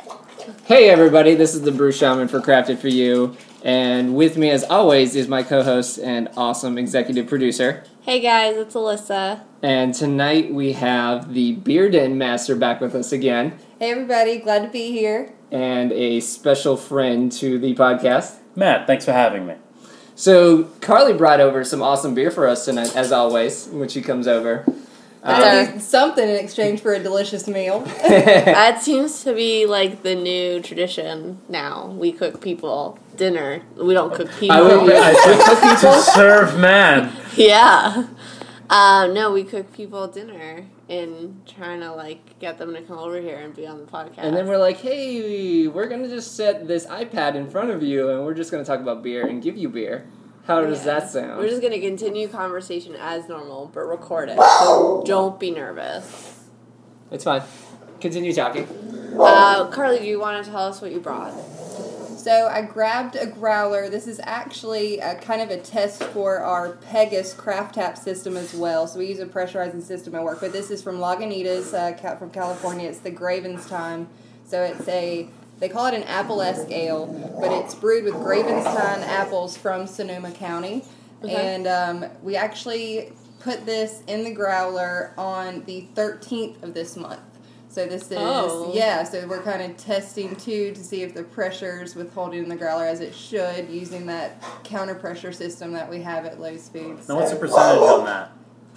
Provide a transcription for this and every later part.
Hey everybody, this is the Brew Shaman for Crafted For You, and with me as always is my co-host and awesome executive producer. Hey guys, it's Alyssa. And tonight we have the Beer Den Master back with us again. Hey everybody, glad to be here. And a special friend to the podcast. Matt, thanks for having me. So Carly brought over some awesome beer for us tonight, as always, when she comes over. I do something in exchange for a delicious meal. That seems to be like the new tradition now. We cook people dinner. We don't cook people. To serve man. Yeah. No, we cook people dinner and trying to like get them to come over here and be on the podcast. And then we're like, hey, we're going to just set this iPad in front of you and we're just going to talk about beer and give you beer. How does that sound? We're just going to continue conversation as normal, but record it. So don't be nervous. It's fine. Continue talking. Carly, do you want to tell us what you brought? So I grabbed a growler. This is actually kind of a test for our Pegas craft tap system as well. So we use a pressurizing system at work. But this is from Lagunitas from California. It's the Gravenstein. So it's they call it an apple-esque ale, but it's brewed with Gravenstein apples from Sonoma County. Okay. And we actually put this in the growler on the 13th of this month. So this is, so we're kind of testing, too, to see if the pressure's withholding in the growler as it should, using that counter pressure system that we have at low speeds. Now, what's the percentage on that?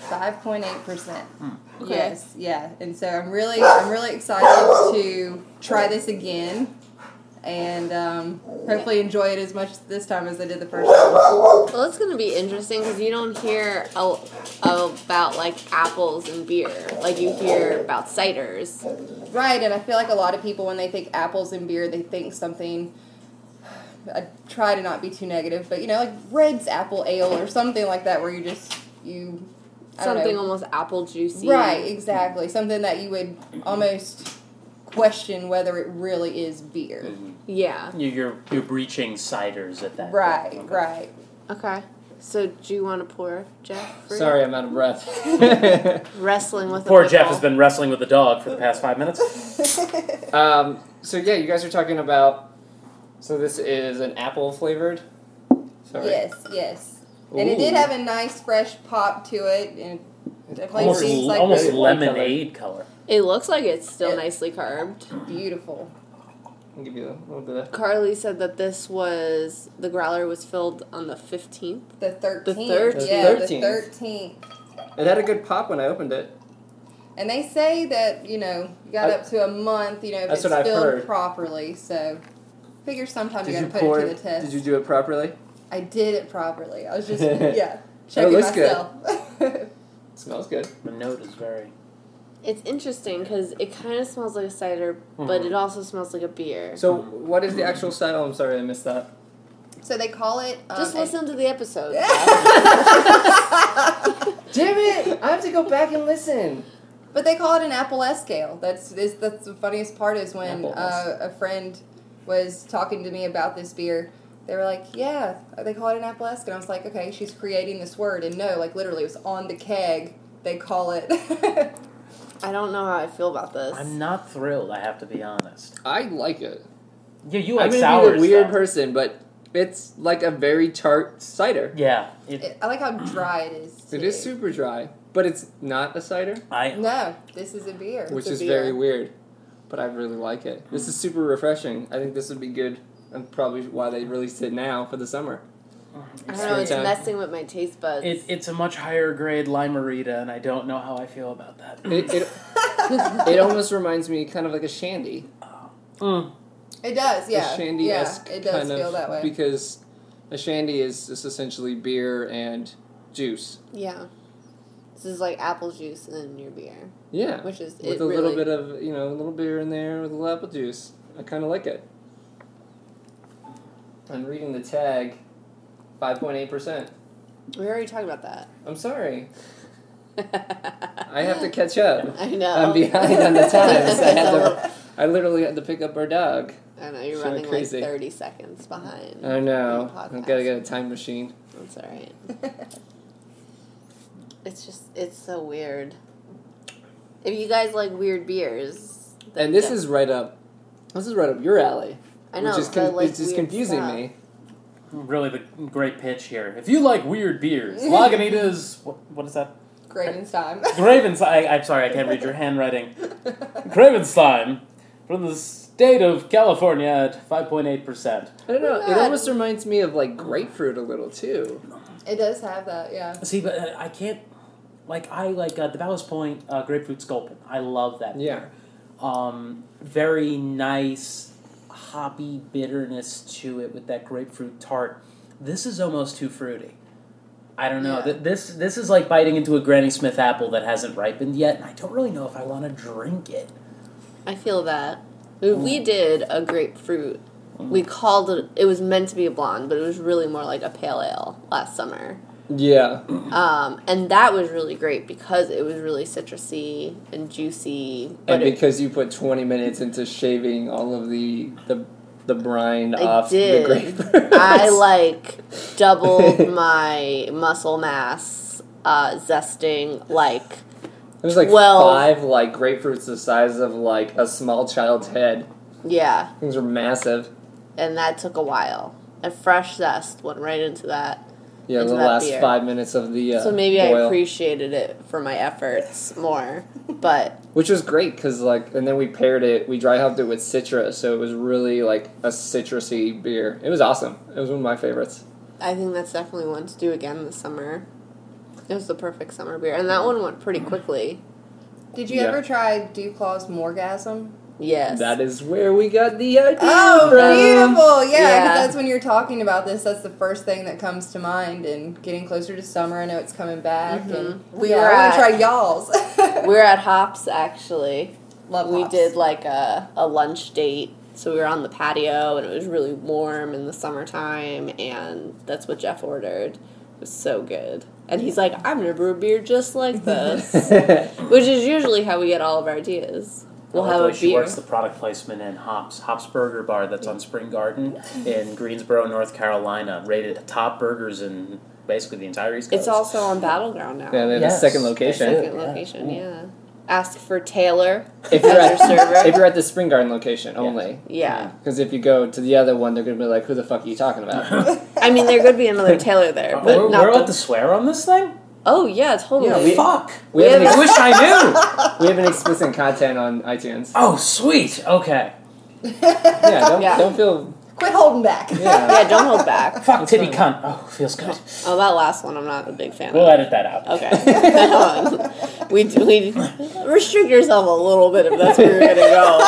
5.8%. Okay. Yes, yeah. And so I'm really excited to try this again and hopefully enjoy it as much this time as I did the first time. Well, it's going to be interesting because you don't hear about, like, apples and beer. Like, you hear about ciders. Right, and I feel like a lot of people, when they think apples and beer, they think something... I try to not be too negative, but, like Red's Apple Ale or something like that where you something almost apple juicy. Right, exactly. Something that you would almost question whether it really is beer. Mm-hmm. Yeah. You're breaching ciders at that point. Okay. Right. Okay. So, do you want to pour, Jeff? Sorry, I'm out of breath. Wrestling with Poor Jeff has been wrestling with the dog for the past 5 minutes. So yeah, you guys are talking about... So this is an apple flavored? Sorry. Yes. And it did have a nice fresh pop to it, and it definitely seems like almost lemonade color. It looks like it's still nicely carved. Beautiful. I'll give you a little bit of... Carly said that the growler was filled on the 15th. The 13th. The 13th. Yeah, the 13th. It had a good pop when I opened it. And they say that, you got up to a month, if it's filled properly, so figure sometimes you got to put it to the test. Did you do it properly? I did it properly. I was just, checking myself. Good. It smells good. The note is very... It's interesting because it kind of smells like a cider, but it also smells like a beer. So, what is the actual style? I'm sorry, I missed that. So they call it... Just listen to the episode. Damn it! I have to go back and listen. But they call it an apple-esque ale. That's the funniest part is when a friend was talking to me about this beer. They were like, yeah, they call it an apple-esque. And I was like, okay, she's creating this word. And no, like literally it was on the keg. They call it... I don't know how I feel about this. I'm not thrilled, I have to be honest. I like it. Yeah, you like sour sour I'm going to be the weird stuff. person, but it's like a very tart cider. Yeah. I like how dry it is, too. It is super dry, but it's not a cider. No, this is a beer. Which is very weird, but I really like it. This is super refreshing. I think this would be good, and probably why they released it now for the summer. I don't know, it's messing with my taste buds. It's a much higher grade Lime-A-Rita, and I don't know how I feel about that. It almost reminds me kind of like a shandy. It does, yeah. A shandy-esque it does feel that way. Because a shandy is just essentially beer and juice. Yeah. This is like apple juice in your beer. Yeah. Which is with a little bit of, a little beer in there with a little apple juice. I kind of like it. I'm reading the tag, 5.8%. We already talked about that. I'm sorry. I have to catch up. I know. I'm behind on the times. I literally had to pick up our dog. I know, you're running crazy. Like 30 seconds behind. I know. I've got to get a time machine. That's alright. It's so weird. If you guys like weird beers... And this is right up This is right up your alley. I know. Which is so I like it's just weird confusing stuff. me. Really, the great pitch here. If you like weird beers, Lagunitas. What is that? Gravenstein. Gravenstein. I'm sorry, I can't read your handwriting. Gravenstein from the state of California at 5.8%. I don't know. It Yeah. almost reminds me of like grapefruit a little too. It does have that, yeah. See, but I can't. I like the Ballast Point grapefruit sculpin. I love that Yeah. beer. Very nice hoppy bitterness to it with that grapefruit tart. This is almost too fruity. I don't know. Yeah. This is like biting into a Granny Smith apple that hasn't ripened yet, and I don't really know if I want to drink it. I feel that. We did a grapefruit. We called it. It was meant to be a blonde, but it was really more like a pale ale last summer. Yeah. And that was really great because it was really citrusy and juicy. But And because you put 20 minutes into shaving all of the brine I off did. the grapefruit. I doubled my muscle mass zesting like It was like 12. 5 like grapefruits the size of like a small child's head. yeah, Things are massive. and that took a while. And fresh zest went right into that. Yeah, Into the that last beer. 5 minutes of the So maybe I boil. appreciated it for my efforts more. But Which was great because and then we paired it. We dry hopped it with Citra, so it was really like a citrusy beer. It was awesome. It was one of my favorites. I think that's definitely one to do again this summer. It was the perfect summer beer, and that one went pretty quickly. Did you Yeah. ever try Duclaw's Morgasm? Yes. That is where we got the idea Oh, from. beautiful! Yeah, 'cause Yeah. that's when you're talking about this. That's the first thing that comes to mind. And getting closer to summer, I know it's coming back. And We yeah, were I want at- to try y'all's. We were at Hops actually. Love We hops. did like a lunch date. So we were on the patio and it was really warm in the summertime, and that's what Jeff ordered. It was so good. And he's like, I'm gonna brew a beer just like this. Which is usually how we get all of our ideas. We'll I like have the a way she beer. works the product placement in Hops Burger Bar that's on Spring Garden in Greensboro, North Carolina. Rated top burgers in basically the entire East Coast. It's also on Battleground now. Yeah, they have Yes. a second location. Second location, yeah. Ask for Taylor If you're as your server. if you're at the Spring Garden location only. Yeah. Because if you go to the other one, they're going to be like, who the fuck are you talking about? I mean, there could be another Taylor there, but We're not allowed the... to swear on this thing? Oh, yeah, totally. Yeah, we- Fuck! We have, Yeah, an I wish I knew! we have an explicit content on iTunes. Oh, sweet! Okay. Yeah, Yeah. don't feel... Quit holding back. Yeah. Yeah, don't hold back. Fuck That's titty fine. cunt. Oh, feels good. Oh, that last one I'm not a big fan We'll of. edit that out. Okay. we restrict yourself a little bit if that's where you're going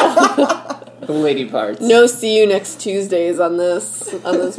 to go. The lady parts. No see you next Tuesdays on this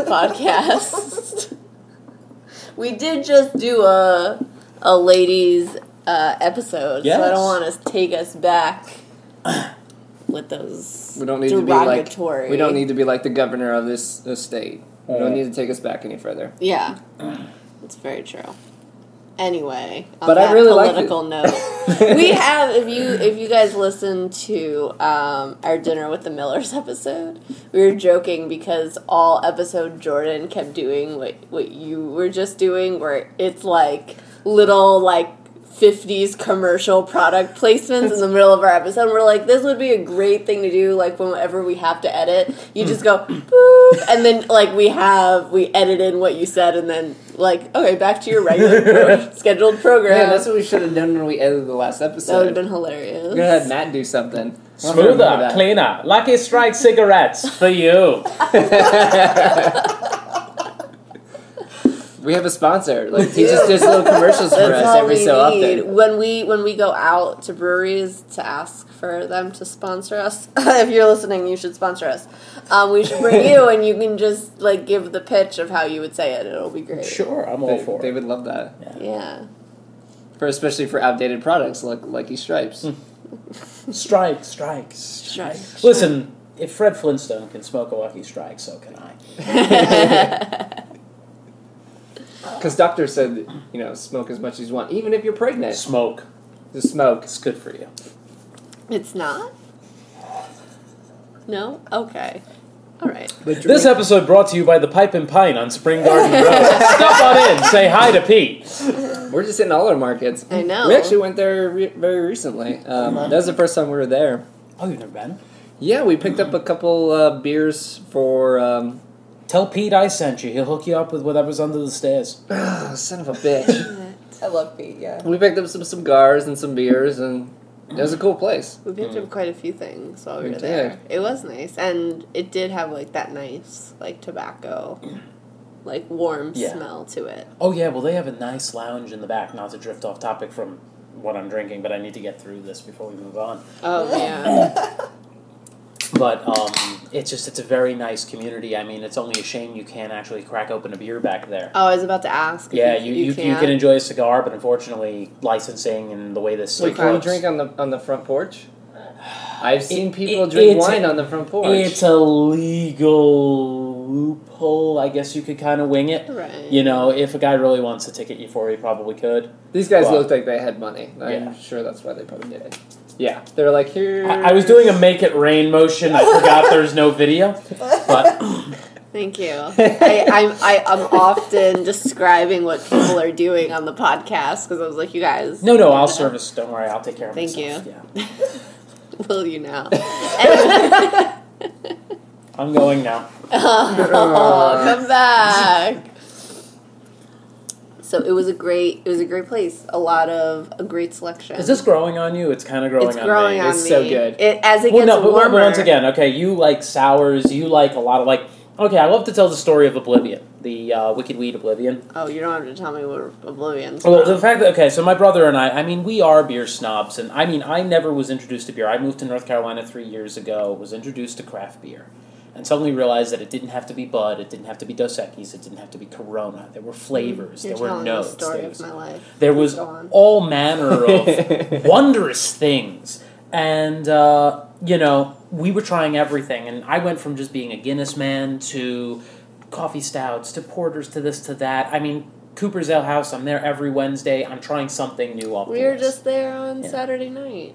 podcast. We did just do a ladies episode, so I Yes. don't want to take us back with those We don't need to be like... derogatory. We don't need to be like the governor of this state. We Yeah. don't need to take us back any further. Yeah, it's very true. Anyway, on But I that really like political note, we have if you guys listen to our Dinner with the Millers episode, we were joking because all episode Jordan kept doing what you were just doing, where it's like little like 50s commercial product placements in the middle of our episode. We're like, this would be a great thing to do, like whenever we have to edit. You just go boop, and then like we edit in what you said, and then like, okay, back to your regular scheduled program. Man, that's what we should have done when we edited the last That would episode. have been hilarious. We're going to have Matt do something. I don't know if you remember Smoother, that. cleaner, Lucky Strike cigarettes for you. We have a sponsor. Like he just does little commercials for That's us all every we so need. often. When we go out to breweries to ask for them to sponsor us. If you're listening, you should sponsor us. We should bring you, and you can just like give the pitch of how you would say it. It'll be great. Sure, I'm all for They it. would love that. Yeah. Especially for outdated products like Lucky Stripes. Strike. Strike. Listen, if Fred Flintstone can smoke a Lucky Strike, so can I. Because doctors said, smoke as much as you want, even if you're pregnant. Smoke. Just smoke. It's good for you. It's not? No? Okay. All right. This episode brought to you by the Pipe and Pine on Spring Garden Road. Stop on in, say hi to Pete. We're just hitting all our markets. I know. We actually went there very recently. That was the first time we were there. Oh, you've never been? Yeah, we picked up a couple beers for. Tell Pete I sent you. He'll hook you up with whatever's under the stairs. Son of a bitch. I love Pete, yeah. We picked up some cigars and some beers, and it was a cool place. We picked up quite a few things while we We were there. did. It was nice, and it did have like that nice like tobacco, like warm Yeah. smell to it. Oh, yeah, well, they have a nice lounge in the back. Not to drift off topic from what I'm drinking, but I need to get through this before we move on. Oh yeah, But it's a very nice community. I mean, it's only a shame you can't actually crack open a beer back there. oh I was about to ask. if Yeah, you can. can enjoy a cigar, but unfortunately, licensing and the way this Wait, works. can you drink on the front porch? I've seen people it- drink it's- wine on the front porch. It's a legal loophole. I guess you could kind of wing it. Right. You know, if a guy really wants to ticket you for it, he probably could. These guys Well, looked like they had money. I'm yeah. sure that's why they probably did it. Yeah, they were like, here. I was doing a make it rain motion. I forgot there's no video. But Thank you. I'm often describing what people are doing on the podcast because I was like, you guys. no, I'll service. Don't worry, I'll take care of Thank myself. you. Yeah. Will you now? Anyway. I'm going now. Oh, come back. So it was a great place. A great selection. Is this growing on you? It's kind of growing It's on growing me. on It's me. so good. As it Well, gets no, but warmer. once again, okay, you like sours. You like a lot of like. Okay, I love to tell the story of Oblivion, the Wicked Weed Oblivion. Oh, you don't have to tell me what Oblivion's Well, from. the fact that, okay, so my brother and I mean, we are beer snobs, and I mean, I never was introduced to beer. I moved to North Carolina 3 years ago, was introduced to craft beer, and suddenly realized that it didn't have to be Bud, it didn't have to be Dos Equis, it didn't have to be Corona. There were flavors, You're there were telling notes. the story there of was, my life. there was Go on. all manner of wondrous things. And, you know, we were trying everything, and I went from just being a Guinness man to coffee stouts to porters to this to that. I mean, Cooper's Ale House, I'm there every Wednesday. I'm trying something new off We the were list. just there on Yeah. Saturday night.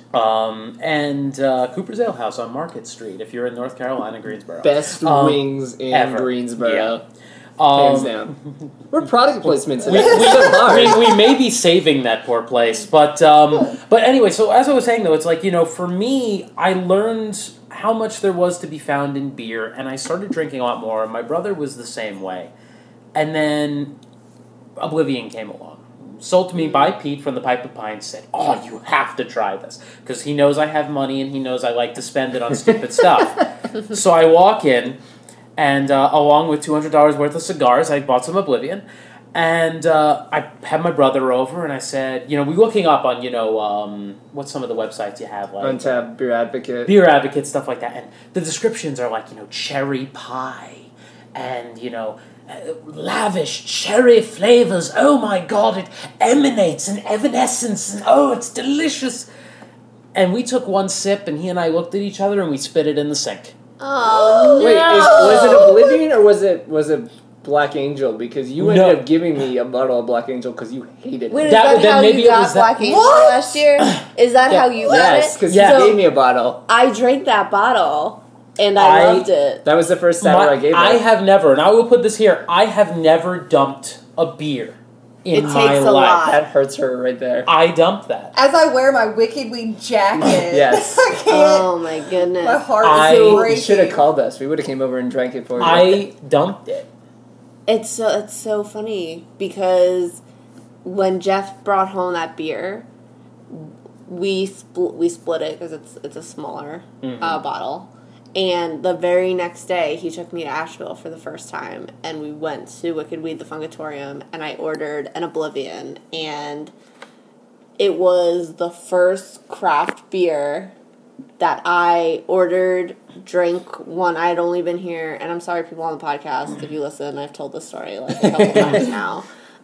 And Cooper's Ale House on Market Street, if you're in North Carolina, Greensboro. Best wings in ever. Greensboro. Yeah. Hands down. We're product placement we, today. It's so hard. we may be saving that poor place, but anyway. So as I was saying, though, it's like, you know, for me, I learned how much there was to be found in beer, and I started drinking a lot more. And my brother was the same way, and then Oblivion came along, sold to me by Pete from the Pipe of Pines. Said, "Oh, you have to try this," because he knows I have money and he knows I like to spend it on stupid stuff. So I walk in. And along with $200 worth of cigars, I bought some Oblivion. And I had my brother over, and I said, you know, we're looking up on, you know, what's some of the websites you have? Like Untapped, Beer Advocate. Beer Advocate, stuff like that. And the descriptions are like, you know, cherry pie and, you know, lavish cherry flavors. Oh, my God, it emanates an evanescence. And, oh, it's delicious. And we took one sip, and he and I looked at each other, and we spit it in the sink. Oh, Wait, no. was it Oblivion or was it Black Angel? Because you ended No. up giving me a bottle of Black Angel because you hated Wait, it. is That- that then how maybe you it got was that- Black Angel What? last year? Is that how you got Yes, it? because Yeah. you So gave me a bottle. I drank that bottle, and I loved it. That was the first sour I gave I her. have never, and I will put this here, I have never dumped a beer in It my takes a life. lot. That hurts her right there. I dumped that. As I wear my Wicked Weed jacket, Yes. I can't. Oh my My goodness! heart I- is You breaking. should have called us. We would have came over and drank it for you. I dumped it. It's so funny because when Jeff brought home that beer, we split it because it's a smaller bottle. And the very next day, he took me to Asheville for the first time, and we went to Wicked Weed, the Fungatorium, and I ordered an Oblivion, and it was the first craft beer that I ordered, drank one. I had only been here, and I'm sorry, people on the podcast, if you listen, I've told this story like a couple times now.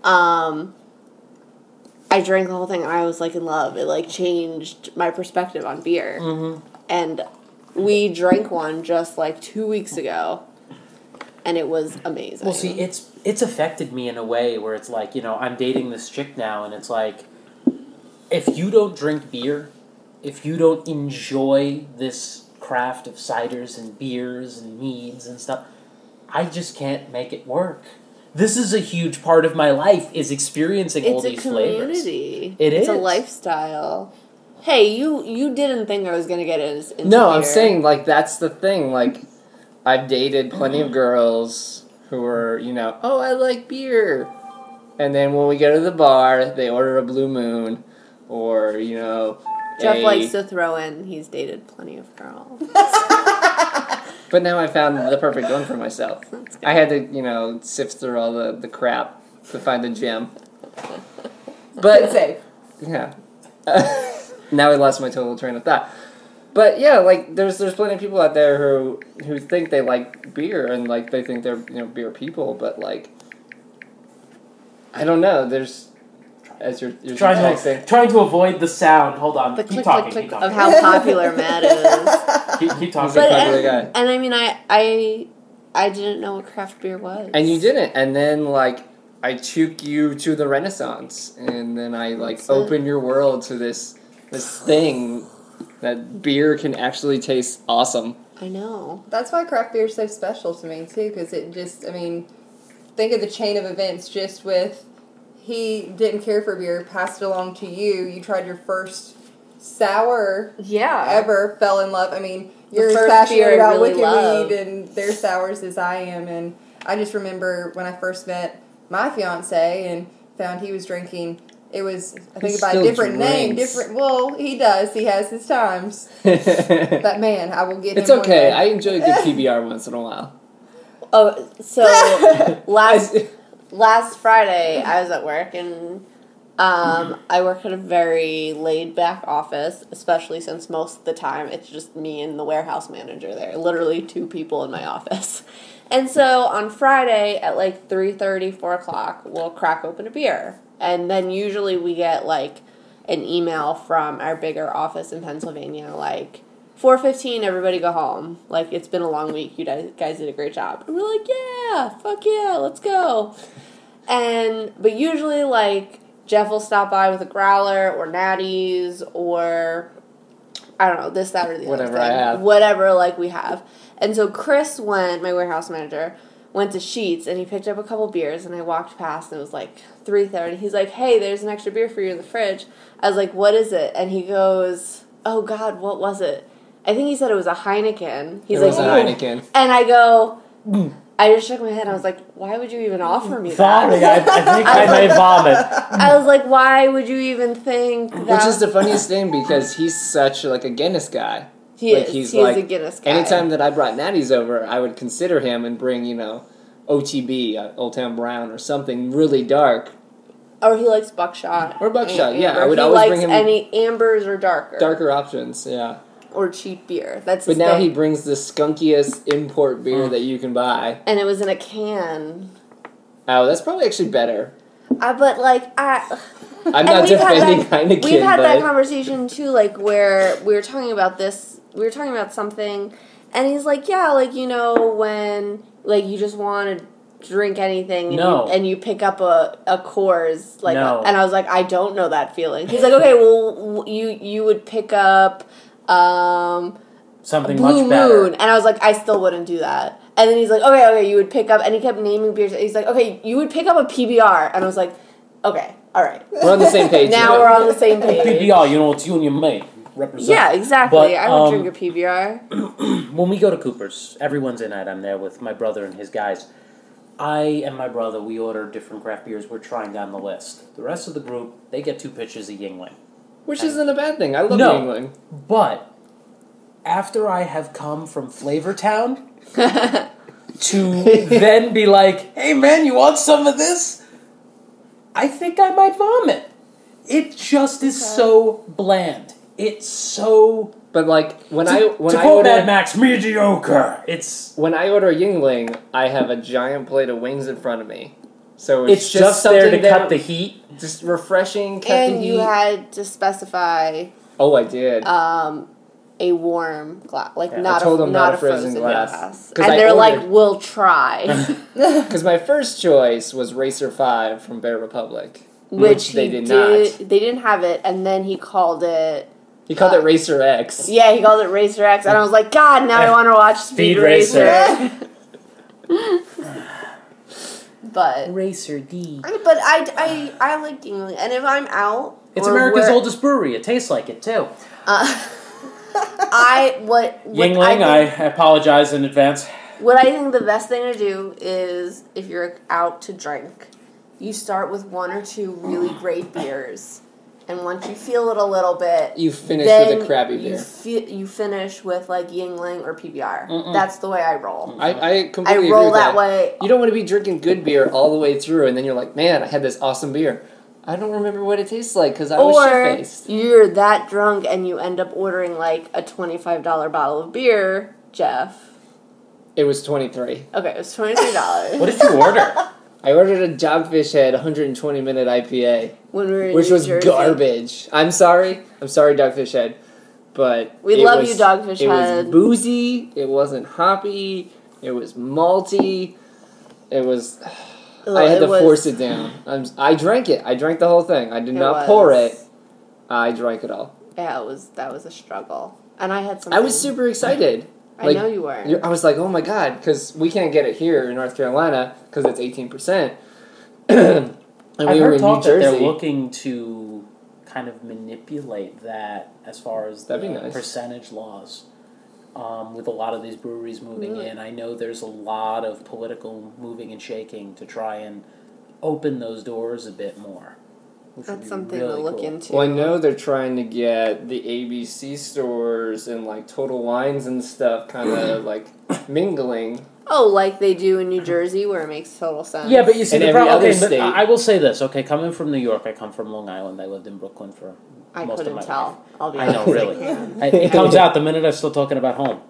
I drank the whole thing, and I was like in love. It like changed my perspective on beer, and we drank one just like 2 weeks ago, and it was amazing. Well, see, it's affected me in a way where it's like, you know, I'm dating this chick now, and it's like, if you don't drink beer, if you don't enjoy this craft of ciders and beers and meads and stuff, I just can't make it work. This is a huge part of my life, is experiencing all It's a these flavors. community. It It's a is. lifestyle. Hey, you didn't think I was gonna get into No, I'm beer. saying, like, that's the thing. Like, I've dated plenty of girls who were, oh, I like beer. And then when we go to the bar, they order a Blue Moon or, Jeff likes to throw in he's dated plenty of girls. But now I found the perfect one for myself. I had to, sift through all the crap to find the gem. But, safe. yeah. Now I lost my total train of thought. But yeah, like there's plenty of people out there who think they like beer and like they think they're beer people, but like I don't know. There's as you're trying to avoid the sound. Hold on, The keep click, talking. click, Keep click talking. of how popular Matt is. Keep talking. He's a popular guy. And I mean, I didn't know what craft beer was. And you didn't, and then like I took you to the Renaissance, and then I like That's opened your world to this thing that beer can actually taste awesome. I know. That's why craft beer is so special to me, too, because it just, I mean, think of the chain of events just with he didn't care for beer, passed it along to you, you tried your first sour ever, fell in love. I mean, you're as passionate about Wicked Weed and their sours as I am, and I just remember when I first met my fiance and found he was drinking. It was, I think, by a different name. Well, he does. He has his times. But, man, I will get him. It's okay. I enjoy a good PBR once in a while. Oh, so last Friday I was at work and I work at a very laid-back office, especially since most of the time it's just me and the warehouse manager there. Literally 2 people in my office. And so on Friday at like 3:30, 4 o'clock, we'll crack open a beer. And then usually we get, like, an email from our bigger office in Pennsylvania, like, 4:15, everybody go home. Like, it's been a long week. You guys did a great job. And we're like, yeah, fuck yeah, let's go. But usually, like, Jeff will stop by with a growler or natties or, I don't know, this, that, or the Whatever other thing. I have. Whatever, like, we have. And so Chris my warehouse manager, went to Sheetz, and he picked up a couple beers, and I walked past, and it was, like, 3:30. He's like, hey, there's an extra beer for you in the fridge. I was like, what is it? And he goes, oh, God, what was it? I think he said it was a Heineken. He's It was like, a Heineken. And I go, I just shook my head. I was like, why would you even offer me that? Vomit. I think I may vomit. I was like, why would you even think that? Which is the funniest thing because he's such like a Guinness guy. He's a Guinness guy. Anytime that I brought natties over, I would consider him and bring, OTB, Old Town Brown, or something really dark. Or he likes buckshot. Or buckshot, yeah. Amber. I would he always likes bring him any ambers or darker. darker options, yeah. Or cheap beer. That's But his now thing. he brings the skunkiest import beer that you can buy. And it was in a can. Oh, that's probably actually better. But like I'm not defending Heineken. We've had that conversation too, like where we were talking about this. We were talking about something, and he's like, "Yeah, like when like you just want to drink anything, and you pick up a Coors, like, and I was like, I don't know that feeling. He's like, okay, well, you would pick up something Blue much better. Moon, and I was like, I still wouldn't do that. And then he's like, okay, you would pick up, and he kept naming beers. He's like, okay, you would pick up a PBR, and I was like, okay, all right, we're on the same page. Now we're on the same page. PBR, it's you and your mate. Represent. Yeah, exactly. But, I would drink a PBR. When we go to Cooper's, every Wednesday night I'm there with my brother and his guys. I and my brother, we order different craft beers. We're trying down the list. The rest of the group, they get 2 pitchers of Yingling. Which isn't a bad thing. I love Yingling. But after I have come from Flavortown to then be like, hey man, you want some of this? I think I might vomit. It just is so bland. It's so... But like when I quote order Mad Max, mediocre. It's when I order Yingling, I have a giant plate of wings in front of me, so it's just there to cut the heat. Just refreshing. Cut And the heat. you had to specify. Oh, I did. A warm glass, like Yeah, not I told them not not a a frozen frozen glass. glass. 'Cause And I they're like, ordered- we'll try, Because my first choice was Racer 5 from Bear Republic, which they he did not. They didn't have it, and then he called it. He called it Racer X. Yeah, he called it Racer X, and I was like, God, now I want to watch Speed Racer. But Racer D. I like Yingling, and if I'm out It's Or America's where- oldest brewery. It tastes like it, too. Yingling, I apologize in advance. What I think the best thing to do is, if you're out to drink, you start with one or two really great beers, and once you feel it a little bit, You finish then with a crappy beer. You finish with like Yingling or PBR. That's the way I roll. I I completely roll agree with that way. You don't want to be drinking good beer all the way through, and then you're like, man, I had this awesome beer. I don't remember what it tastes like because I was Or shit-faced. you're that drunk and you end up ordering like a $25 bottle of beer, Jeff. It was 23. Okay, it was $23. What did you order? I ordered a Dogfish Head 120-minute IPA, when we were in which New was Jersey. garbage. I'm sorry, Dogfish Head, but We it love was- you, Dogfish It Head. was boozy. It wasn't hoppy. It was malty. It was. I had to force it down. I drank it. I drank the whole thing. I did not pour it. I drank it all. Yeah, that was a struggle, and I had some. I was super excited. I know you were. I was like, oh my god, because we can't get it here in North Carolina because it's 18%. And I've we were heard in talk New that they're Jersey. looking to kind of manipulate that as far as the That'd be nice. percentage laws. With a lot of these breweries moving in, I know there's a lot of political moving and shaking to try and open those doors a bit more. Which would That's be something really to look cool. into. Well, I know they're trying to get the ABC stores and like Total Wines and stuff kind of like mingling. Oh, like they do in New Jersey, where it makes total sense. Yeah, but you see, In the every problem. other Okay, but state. I will say this. Okay, coming from New York, I come from Long Island. I lived in Brooklyn for I most of couldn't my tell. life. I'll be I know, honest. really. It comes out the minute I start talking about home.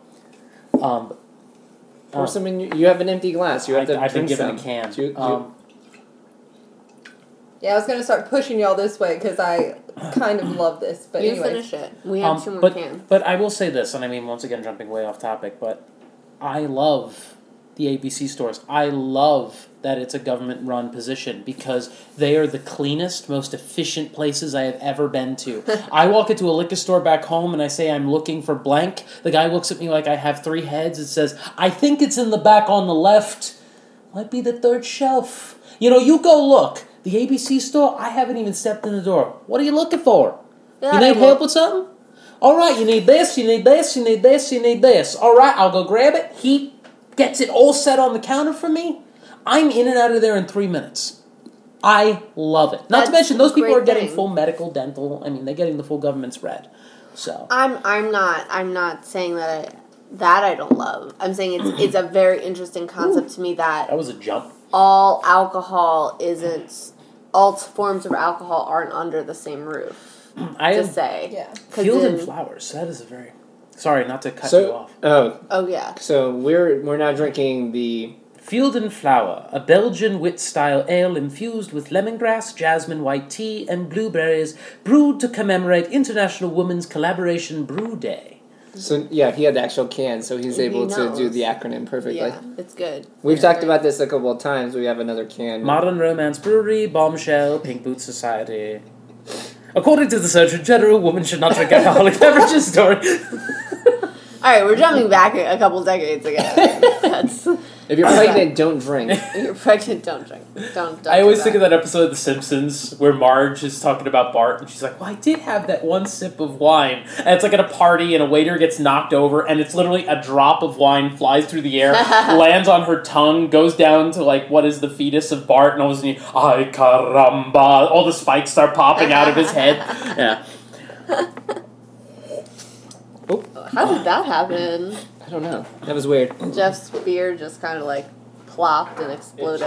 Pour some in. You have an empty glass. You have to I've been drink given some. a can. Do you- Yeah, I was gonna start pushing y'all this way because I kind of love this. But You anyway, finish it. We have 2 more but, cans. But I will say this, and I mean, once again, jumping way off topic, but I love the ABC stores. I love that it's a government-run position because they are the cleanest, most efficient places I have ever been to. I walk into a liquor store back home and I say I'm looking for blank. The guy looks at me like I have 3 heads and says, I think it's in the back on the left. Might be the 3rd shelf. You go look. The ABC store, I haven't even stepped in the door. What are you looking for? Yeah, You need I will- help with something? All right, you need this, you need this, you need this, you need this. All right, I'll go grab it. He gets it all set on the counter for me. I'm in and out of there in 3 minutes. I love it. Not to That's mention, those a people great are getting thing. full medical, dental. I mean, they're getting the full government spread. So I'm not saying that I don't love. I'm saying it's a very interesting concept to me that was a jump. all forms of alcohol aren't under the same roof. I To have say, yeah. 'Cause Field and then- Flowers. That is a very... Sorry, not to cut you So off. Oh yeah, so we're now drinking the Field and Flower, a Belgian wit-style ale infused with lemongrass, jasmine white tea, and blueberries, brewed to commemorate International Women's Collaboration Brew Day. So yeah, he had the actual can, so he's He able to do knows. the acronym perfectly. yeah, it's good. We've Yeah. talked about this a couple of times. We have another can. Modern Romance Brewery, Bombshell, Pink Boot Society. According to the Surgeon General, women should not drink alcoholic beverages. Story. All right, we're jumping back a couple decades ago. That's If you're pregnant, don't drink. if you're pregnant, don't drink. Don't I always do think of that episode of The Simpsons where Marge is talking about Bart, and she's like, "Well, I did have that one sip of wine," and it's like at a party, and a waiter gets knocked over, and it's literally a drop of wine flies through the air, lands on her tongue, goes down to like what is the fetus of Bart, and all of a sudden, "Ay caramba!" All the spikes start popping out of his head. Yeah. How did that happen? I don't know. That was weird. Jeff's beer just kind of like plopped and exploded.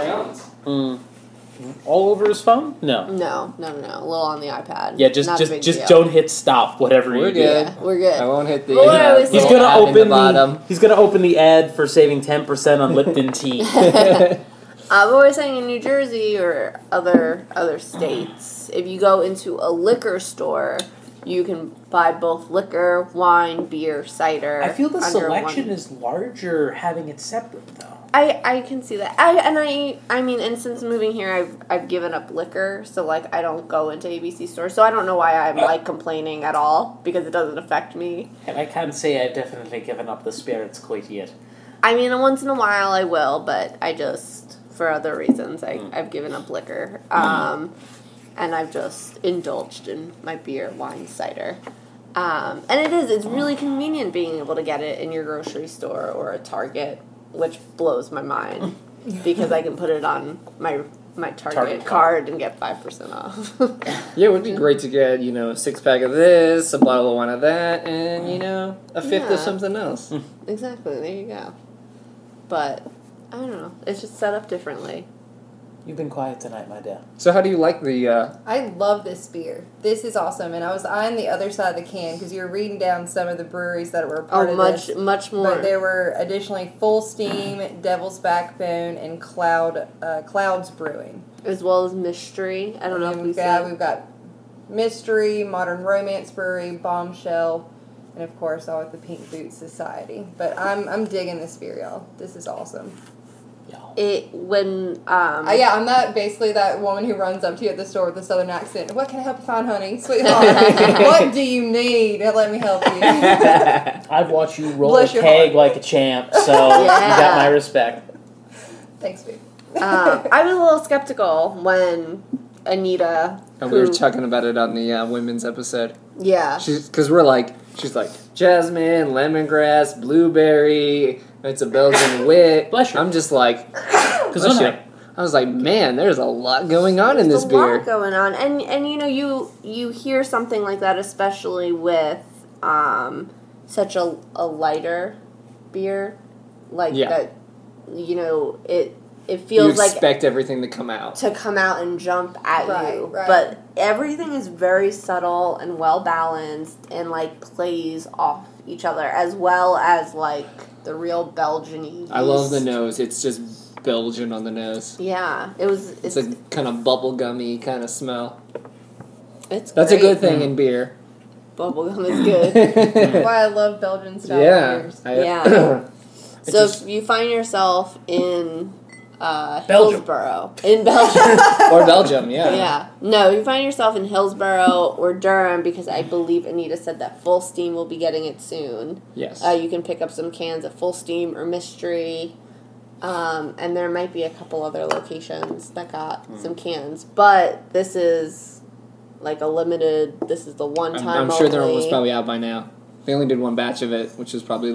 All over his phone? No. No. A little on the iPad. Yeah, Not a big just deal. don't hit stop. Whatever We're you do. good. Yeah, we're good. I won't hit the. Well, what I was He's saying- gonna ad in open the bottom. He's gonna open the ad for saving 10% on Lipton tea. But we're saying in New Jersey or other states, if you go into a liquor store, you can buy both liquor, wine, beer, cider. I feel the under selection one. is larger having it separate though. I can see that. I mean, and since moving here, I've given up liquor, so like I don't go into ABC stores, so I don't know why I'm like complaining at all because it doesn't affect me. And I can't say I've definitely given up the spirits quite yet. I mean, once in a while I will, but I just for other reasons I've given up liquor. and I've just indulged in my beer, wine, cider. And it's really convenient being able to get it in your grocery store or a Target, which blows my mind because I can put it on my Target card and get 5% off. Yeah, it would be great to get, a 6-pack of this, a bottle of wine of that, and, a fifth of something else. Exactly, there you go. But, I don't know, it's just set up differently. You've been quiet tonight, my dear. So how do you like the... I love this beer. This is awesome. And I was eyeing the other side of the can because you were reading down some of the breweries that were part of this. Much more. But there were additionally Full Steam, Devil's Backbone, and Clouds Brewing. As well as Mystery. I don't know if we've got Mystery, Modern Romance Brewery, Bombshell, and of course all with the Pink Boot Society. But I'm digging this beer, y'all. This is awesome. I'm not basically that woman who runs up to you at the store with a southern accent. What can I help you find, honey? Sweetheart, what do you need? Let me help you. I've watched you roll a keg like a champ, so you got my respect. Thanks, babe. I was a little skeptical when Anita... we were talking about it on the women's episode. Yeah. Because she's like, jasmine, lemongrass, blueberry, it's a Belgian wit. Bless you. I'm just like, bless you. I was like, man, there's a lot going on in this beer. There's a lot going on. And you hear something like that, especially with such a lighter beer. That, it feels like... You expect everything to come out. To come out and jump at you. Right. But everything is very subtle and well-balanced and, plays off each other, as well as, the real Belgian yeast. I love the nose. It's just Belgian on the nose. Yeah. It's a kind of bubblegummy kind of smell. That's great. A good thing in beer. Bubblegum is good. That's why I love Belgian style beers. So if you find yourself in... Hillsborough. In Belgium. Or Belgium, yeah. Yeah. No, you find yourself in Hillsborough or Durham, because I believe Anita said that Full Steam will be getting it soon. Yes. You can pick up some cans at Full Steam or Mystery. And there might be a couple other locations that got some cans. But this is a limited, this is the one time I'm sure only. their one was probably out by now. They only did one batch of it, which was probably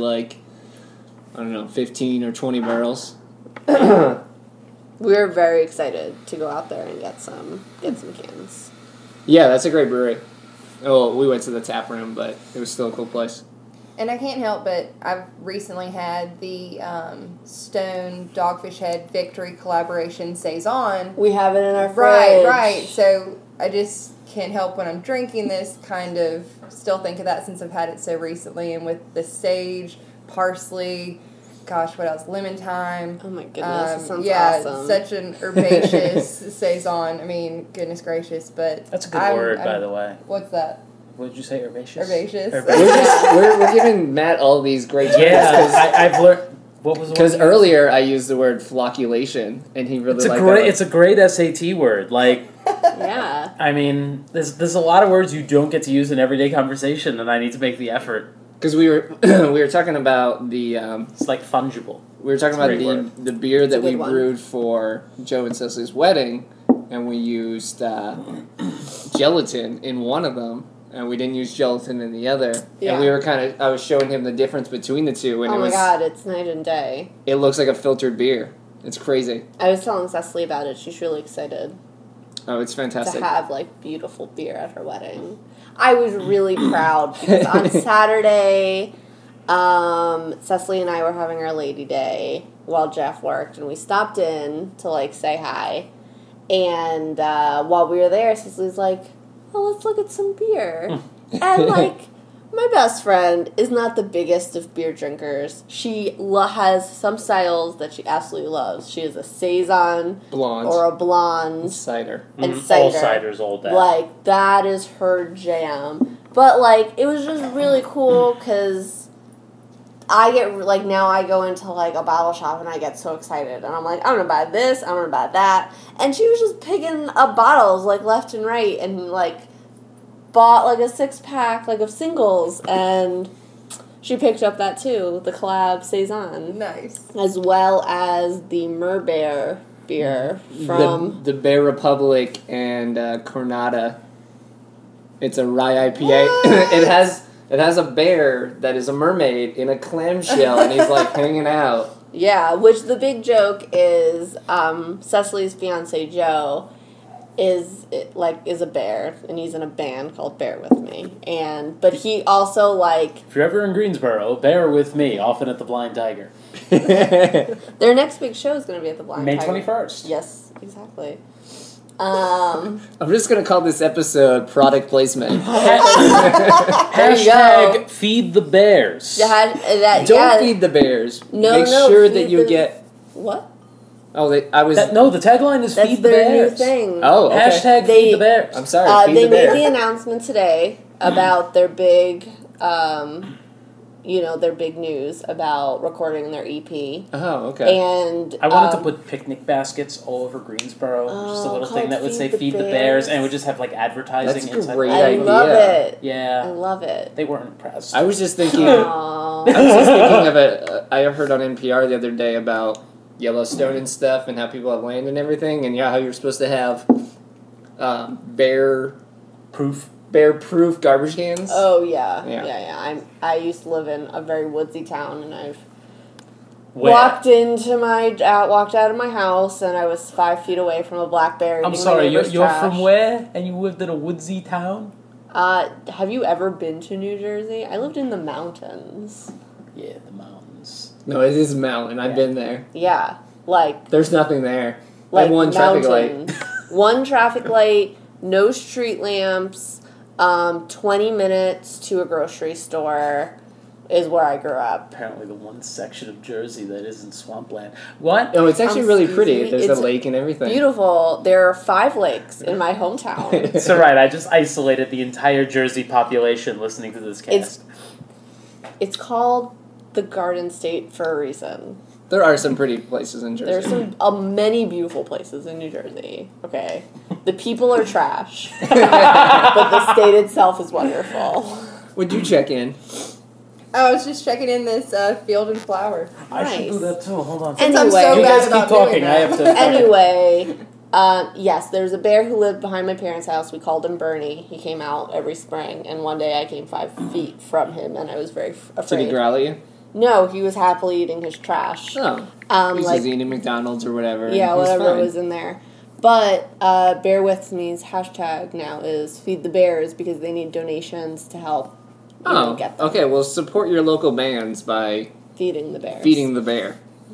15 or 20 barrels. We're very excited to go out there and get some cans. Yeah, that's a great brewery. Oh, we went to the tap room, but it was still a cool place. And I can't help but I've recently had the Stone Dogfish Head Victory collaboration Saison. We have it in our fridge. Right. So I just can't help when I'm drinking this kind of still think of that since I've had it so recently, and with the sage, parsley, gosh, what else? Lemon thyme. Oh my goodness, that sounds awesome. Such an herbaceous Saison. I mean, goodness gracious, but... That's a good word, by the way. What's that? What did you say, herbaceous? Herbaceous. We're giving Matt all these great terms. Yeah, I've learned... What was the Because earlier I used the word flocculation, and he really liked that. It's a great SAT word. Yeah. I mean, there's a lot of words you don't get to use in everyday conversation, and I need to make the effort. Because we were talking about the... it's fungible. We were talking about the beer that we brewed for Joe and Cecily's wedding, and we used gelatin in one of them, and we didn't use gelatin in the other. Yeah. And we were I was showing him the difference between the two, and oh my god, it's night and day. It looks like a filtered beer. It's crazy. I was telling Cecily about it. She's really excited. Oh, it's fantastic. To have, beautiful beer at her wedding. I was really proud because on Saturday, Cecily and I were having our lady day while Jeff worked, and we stopped in to, say hi. And while we were there, Cecily's like, oh, let's look at some beer. And, my best friend is not the biggest of beer drinkers. She has some styles that she absolutely loves. She is a Saison. Blonde. Or a blonde. Cider. And cider. All cider's all that. That is her jam. But, it was just really cool because I get, now I go into, a bottle shop and I get so excited. And I'm like, I'm going to buy this, I'm going to buy that. And she was just picking up bottles, left and right. And, bought, a 6-pack, of singles. And she picked up that, too, the collab Saison. Nice. As well as the Merbeer beer from the Bear Republic and Cornada. It's a rye IPA. It has a bear that is a mermaid in a clamshell, and he's like hanging out. Yeah, which the big joke is Cecily's fiance Joe is a bear, and he's in a band called Bear With Me, but he also like If you're ever in Greensboro, bear with me, often at the Blind Tiger. their next big show is going to be at the Blind May Tiger. 21st. Yes, exactly. I'm just gonna call this episode product placement. Hashtag feed the bears. Don't feed the bears. No, Make no, sure feed that you the- get. What? Oh, I was. The tagline is That's feed the their bears. new thing. Oh, okay. Hashtag They- feed the bears. I'm sorry. Feed They the bear. made the announcement today about their big, their big news about recording their EP. Oh, okay. And I wanted to put picnic baskets all over Greensboro. Just a little called thing that would say Feed the feed the Bears. bears, and it would just have like advertising That's inside. great I idea. love it. I Yeah. love it. They weren't impressed. I was just thinking. Aww. I was just thinking of it. I heard on NPR the other day about Yellowstone and stuff, and how people have land and everything, and how you're supposed to have bear-proof garbage cans. Oh yeah, Yeah. yeah. I used to live in a very woodsy town, and I've Where? walked out of my house, and I was 5 feet away from a black bear. I'm eating my sorry, you're neighbor's trash. from where? And you lived in a woodsy town? Have you ever been to New Jersey? I lived in the mountains. Yeah, the mountains. No, it is a mountain. I've been there. Yeah, like There's nothing there. like one traffic light. mountains. One traffic light, no street lamps. 20 minutes to a grocery store is where I grew up. Apparently the one section of Jersey that isn't swampland. What? No, it's actually really Excuse pretty. me? There's It's a lake and everything. Beautiful. There are 5 lakes in my hometown. It's alright, I just isolated the entire Jersey population listening to this cast. It's called the Garden State for a reason. There are some pretty places in Jersey. There's some many beautiful places in New Jersey. Okay, the people are trash, but the state itself is wonderful. Would you check in? I was just checking in this Field and Flower. I should do Nice. that too, hold on. Since I'm Anyway. so You bad guys about keep talking, doing I that. have to... Anyway, yes, there's a bear who lived behind my parents' house. We called him Bernie. He came out every spring, and one day I came 5 feet from him, and I was very Did afraid. he growl at you? No, he was happily eating his trash. Oh. He's Like just eating McDonald's or whatever. and yeah, he's whatever fine. was in there. But Bear With Me's hashtag now is Feed the Bears because they need donations to help get them. Okay, well, support your local bands by Feeding the bears. feeding the bear.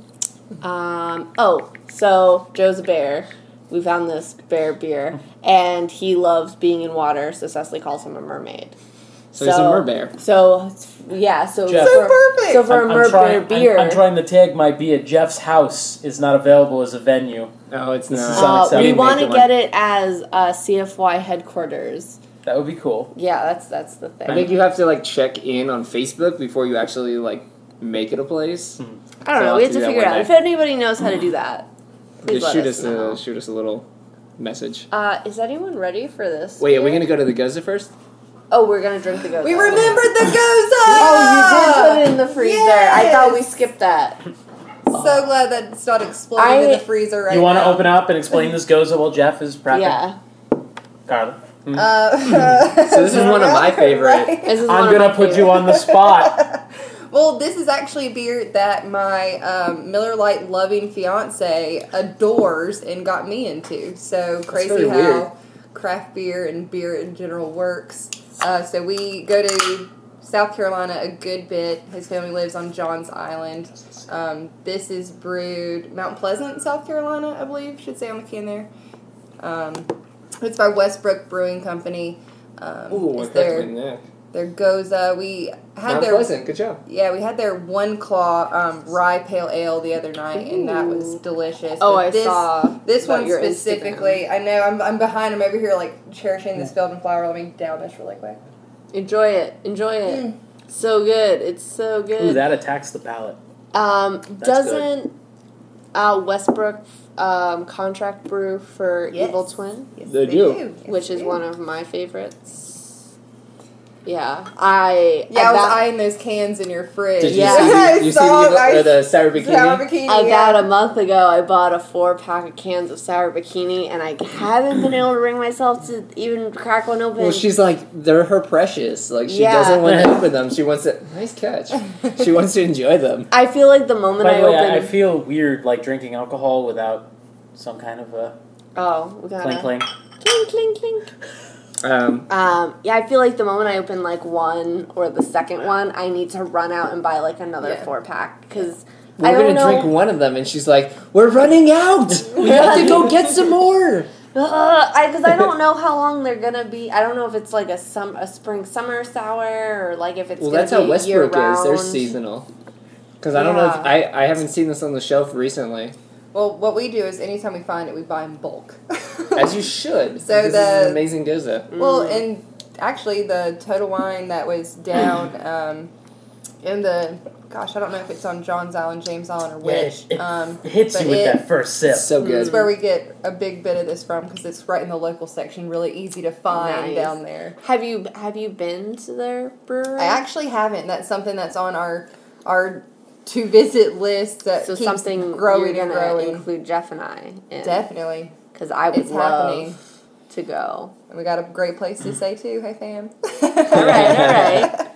So Joe's a bear. We found this bear beer, and he loves being in water, so Cecily calls him a mermaid. So he's a merbear. So, yeah, so... Jeff. So perfect. So for a merbear beer... I'm trying to tag my beer. Jeff's house is not available as a venue. Oh, it's This is not. unacceptable. we Make want to one. get it as CFY headquarters. That would be cool. Yeah, that's the thing. I think you have to check in on Facebook before you actually make it a place. I don't So know. I'll We have do to that figure it one out. day. If anybody knows how to do that, please Just let shoot us a little message. Is anyone ready for this? Wait, are we beer? gonna go to the Goza first? Oh, we're gonna drink the Goza. We remembered the Goza! Oh, you did put it in the freezer. I thought we skipped that. So glad that it's not exploding in the freezer right now. You want to open up and explain this Goza while Jeff is prepping? Yeah. Carla? So this is one of my favorite. This is I'm one of gonna my put you favorite. on the spot. Well, this is actually a beer that my Miller Lite loving fiance adores and got me into. So crazy very how weird. craft beer and beer in general works. So we go to South Carolina a good bit. His family lives on Johns Island. This is brewed Mount Pleasant, South Carolina, I believe. Should say on the can there. It's by Westbrook Brewing Company. Ooh, it's I cracked my neck. their Goza. We had Mount their Pleasant, good job. yeah, we had their One Claw rye pale ale the other night, and that was delicious. Oh, But I saw this about one your specifically. I know I'm behind. I'm over here cherishing this Field and Flower. Let me down this really quick. Enjoy it. Enjoy it. So good. It's so good. Ooh, that attacks the palate. Doesn't Westbrook contract brew for Yes. Evil Twin, Yes, They do. Yes, which they is do. one of my favorites? Yeah, I was eyeing those cans in your fridge. Did you Yeah. see, you see the sour bikini? Sour bikini. About a month ago, I bought a 4-pack of cans of sour bikini, and I haven't been able to bring myself to even crack one open. Well, she's like, they're her precious. Like, she Yeah. doesn't want to open them. She wants to... Nice catch. She wants to enjoy them. I feel like the moment By I the way, open... I feel weird like drinking alcohol without some kind of a Oh, we got clink clink. Clink, clink, clink. Yeah, I feel like the moment I open like one or the second one, I need to run out and buy like another 4-pack because I We're don't going to drink one of them, and she's like, we're running out! We have to go get some more! Because I don't know how long they're gonna be. I don't know if it's like a spring summer sour or like if it's Well, gonna that's be how Westbrook is. They're year-round. seasonal. Because I don't know if... Yeah. I haven't seen this on the shelf recently. Well, what we do is anytime we find it, we buy in bulk. As you should. So this is an amazing goza. Well, and actually, the Total Wine that was down in the... Gosh, I don't know if it's on John's Island, James Island, or which. It hits you with that first sip. It's so good. It's where we get a big bit of this from because it's right in the local section, really easy to find down there. Have you been to their brewery? I actually haven't. That's something that's on our to visit list that So keeps something growing you're and gonna growing. include Jeff and I in. Definitely. Because I would It's love happening. to go. And we got a great place to stay too. Hey, fam. All right.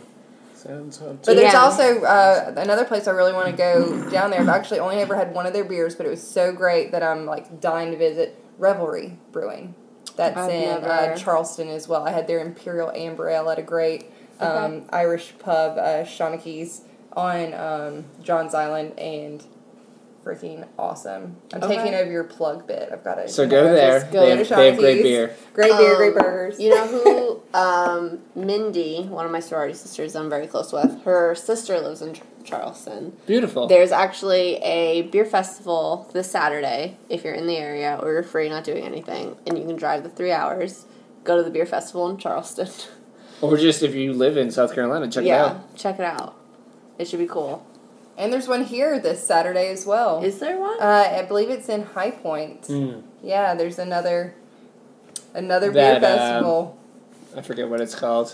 But there's Yeah. also another place I really want to go down there. I've actually only ever had one of their beers, but it was so great that I'm like dying to visit Revelry Brewing. That's I've in never- Charleston as well. I had their Imperial Amber Ale at a great Irish pub, Shaughneke's, on John's Island, and freaking awesome. I'm taking over your plug bit. I've got to. So go there. Just go They to have great Shaughneke's. beer. Great beer, great burgers. You know who? Mindy, one of my sorority sisters I'm very close with, her sister lives in Charleston. Beautiful. There's actually a beer festival this Saturday, if you're in the area or you're free not doing anything, and you can drive the 3 hours, go to the beer festival in Charleston. Or just if you live in South Carolina, check it out. Check it out. It should be cool. And there's one here this Saturday as well. Is there one? I believe it's in High Point. Mm. Yeah, there's another beer That, festival. I forget what it's called.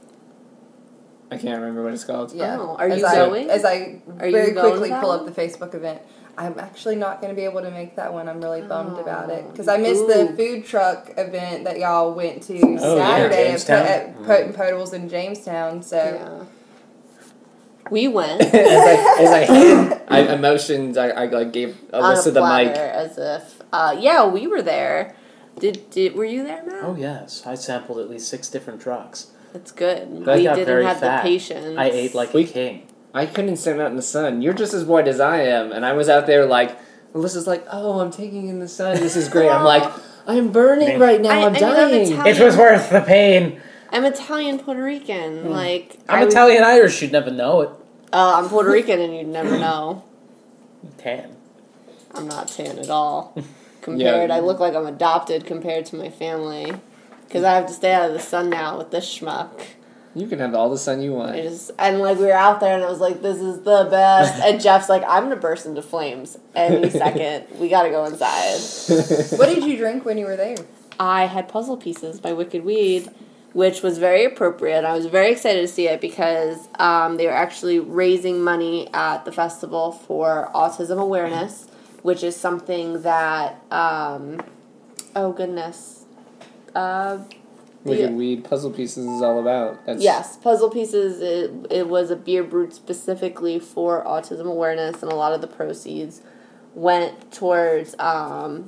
I can't remember what it's called. Yeah. Oh, are as you I, going? As I Are you very going quickly to that pull one? up the Facebook event, I'm actually not going to be able to make that one. I'm really bummed about it because I missed the food truck event that y'all went to Saturday at Potables in Jamestown. So. Yeah. We went as I motioned, I like gave on Alyssa a the platter mic. as if, yeah, we were there. Were you there, Matt? Oh yes, I sampled at least 6 different trucks. That's good. But I We got didn't very have fat. the patience. I ate like a king. I couldn't stand out in the sun. You're just as white as I am, and I was out there like, Alyssa's like, oh, I'm taking in the sun. This is great. I'm like, I'm burning right now. I'm dying. It was worth the pain. I'm Italian Puerto Rican. Like I'm Italian Irish. You'd never know it. I'm Puerto Rican, and you'd never know. Tan. I'm not tan at all. Compared, I look like I'm adopted compared to my family. Because I have to stay out of the sun now with this schmuck. You can have all the sun you want. And like we were out there, and I was like, "This is the best." And Jeff's like, "I'm gonna burst into flames any second. We gotta go inside." What did you drink when you were there? I had Puzzle Pieces by Wicked Weed, which was very appropriate. I was very excited to see it because they were actually raising money at the festival for autism awareness, which is something that, oh goodness. Wicked Weed Puzzle Pieces is all about. Yes, Puzzle Pieces, it was a beer brewed specifically for autism awareness, and a lot of the proceeds went towards a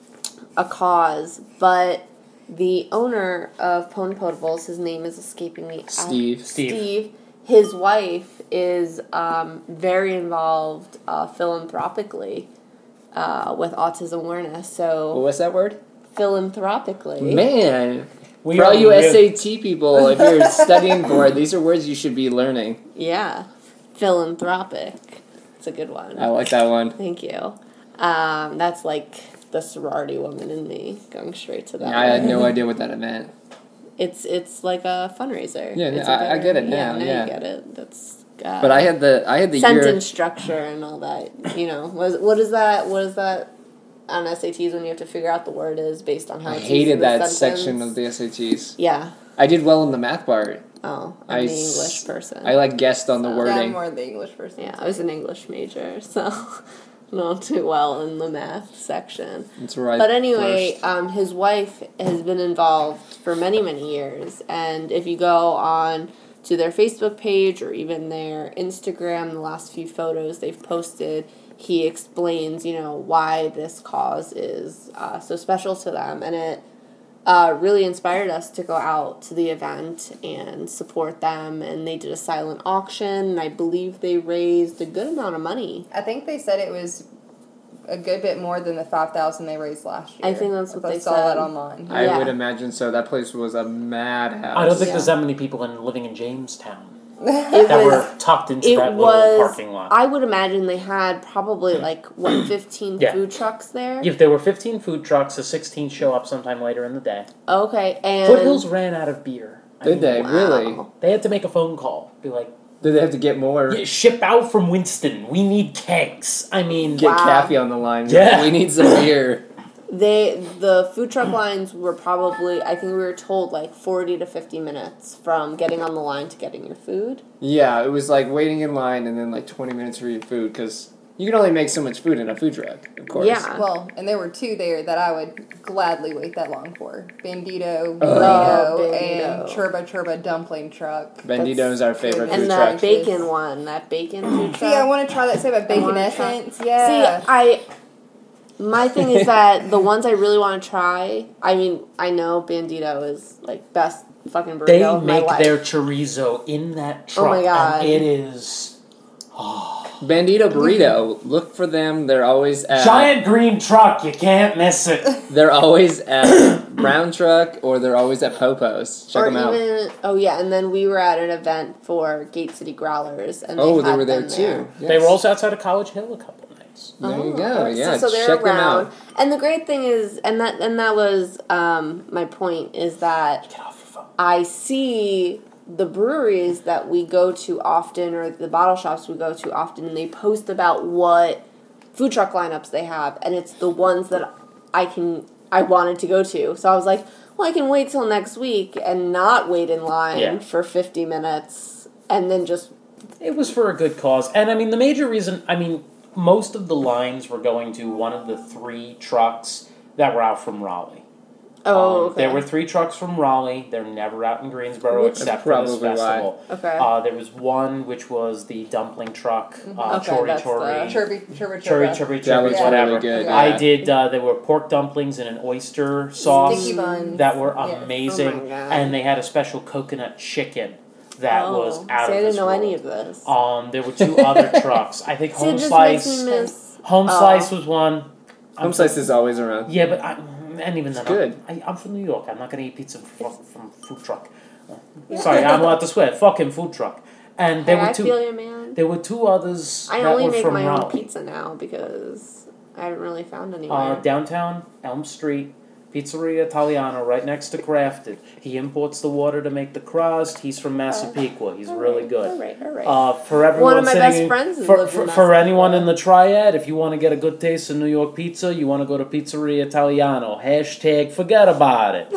cause, but the owner of Pony Potables, his name is escaping me. Steve. His wife is very involved philanthropically with autism awareness. So What's that word? philanthropically, Man. For all you SAT people, if you're studying for it, these are words you should be learning. yeah, philanthropic. It's a good one. I like that one. Thank you. That's like the sorority woman in me going straight to that. I had no idea what that meant. It's like a fundraiser. Yeah, It's I get it now. Now Yeah, you get it. That's. But I had the sentence year. structure and all that. You know, what is that? What is that on SATs when you have to figure out the word is based on how I it's used in hated the that sentence? section of the SATs. Yeah. I did well in the math part. Oh, I I'm the s- English person. I like guessed on the So- Yeah, I'm wording. more the English person. Yeah, I was an English major, so not too well in the math section. It's right. But anyway, first. his wife has been involved for many, many years. And if you go on to their Facebook page or even their Instagram, the last few photos they've posted, he explains, why this cause is so special to them. And it really inspired us to go out to the event and support them. And they did a silent auction. And I believe they raised a good amount of money. I think they said it was a good bit more than the $5,000 they raised last year. I think that's what I they saw said. that online. I yeah. would imagine so. That place was a madhouse. I don't think Yeah. there's that many people living in Jamestown It that was... were tucked into It that was. little parking lot. I would imagine they had probably 15 Yeah. food trucks there. If there were 15 food trucks, the 16 show up sometime later in the day. Okay, and Foothills ran out of beer. Did they Wow. really? They had to make a phone call. Be like, Did they have to get more? yeah, ship out from Winston. We need kegs. I mean, Get Wow. Kathy on the line. Yeah. We need some beer. the food truck lines were probably, I think we were told, 40 to 50 minutes from getting on the line to getting your food. Yeah, it was like waiting in line and then 20 minutes for your food because you can only make so much food in a food truck, of course. Yeah. Well, and there were two there that I would gladly wait that long for. Bandito, Oh, Burrito, Bandito. and Churba Dumpling Truck. Bandito's our favorite And food that truck. bacon one, that bacon food truck. See, I want to try that. Say about bacon wanna try- essence. Yeah. See, my thing is that the ones I really want to try, I mean, I know Bandito is best fucking burrito they of my make life. their chorizo in that truck. Oh my God. And it is Bandito Burrito. Look for them. They're always at giant green truck. You can't miss it. They're always at Brown Truck or they're always at Popo's. Check or them out. even, oh yeah, and then we were at an event for Gate City Growlers, and Oh, they they had were there them too. Yes. They were also outside of College Hill a couple of nights. There you Oh, go. okay. Yeah, so they're check them around. out. And the great thing is, and that was my point, is that Get off your phone. I see the breweries that we go to often, or the bottle shops we go to often, and they post about what food truck lineups they have, and it's the ones that I wanted to go to. So I was like, well, I can wait till next week and not wait in line Yeah. for 50 minutes, and then just It was for a good cause. And I mean, the major reason, most of the lines were going to one of the 3 trucks that were out from Raleigh. okay. There were 3 trucks from Raleigh. They're never out in Greensboro Which- except for this Probably why. festival. Okay. There was one which was the dumpling truck, Okay, Chori that's Chori, Churba. Chori Chori That was Chori, whatever. really good. Yeah. I did. There were pork dumplings in an oyster sauce Sticky buns. that were Yes. amazing, Oh my God. and they had a special coconut chicken that was out see, of I this didn't know any world. of this. There were 2 other trucks. I think See, Home it just makes Slice. me miss. Home Oh. Slice was one. Home Slice is always around. Yeah, but and even then, good. I'm from New York. I'm not gonna eat pizza from food truck. Sorry, I'm allowed to swear. Fucking food truck. And there Hey, were I 2. feel you, man. There were 2 others I that only were make from my own Raleigh. pizza now because I haven't really found anywhere. Downtown Elm Street, Pizzeria Italiano, right next to Crafted. He imports the water to make the crust. He's from Massapequa. He's really good. All right. For everyone One of my sitting best in- friends for, lives in for, for anyone Massapequa. in the triad, if you want to get a good taste of New York pizza, you want to go to Pizzeria Italiano. #, forget about it.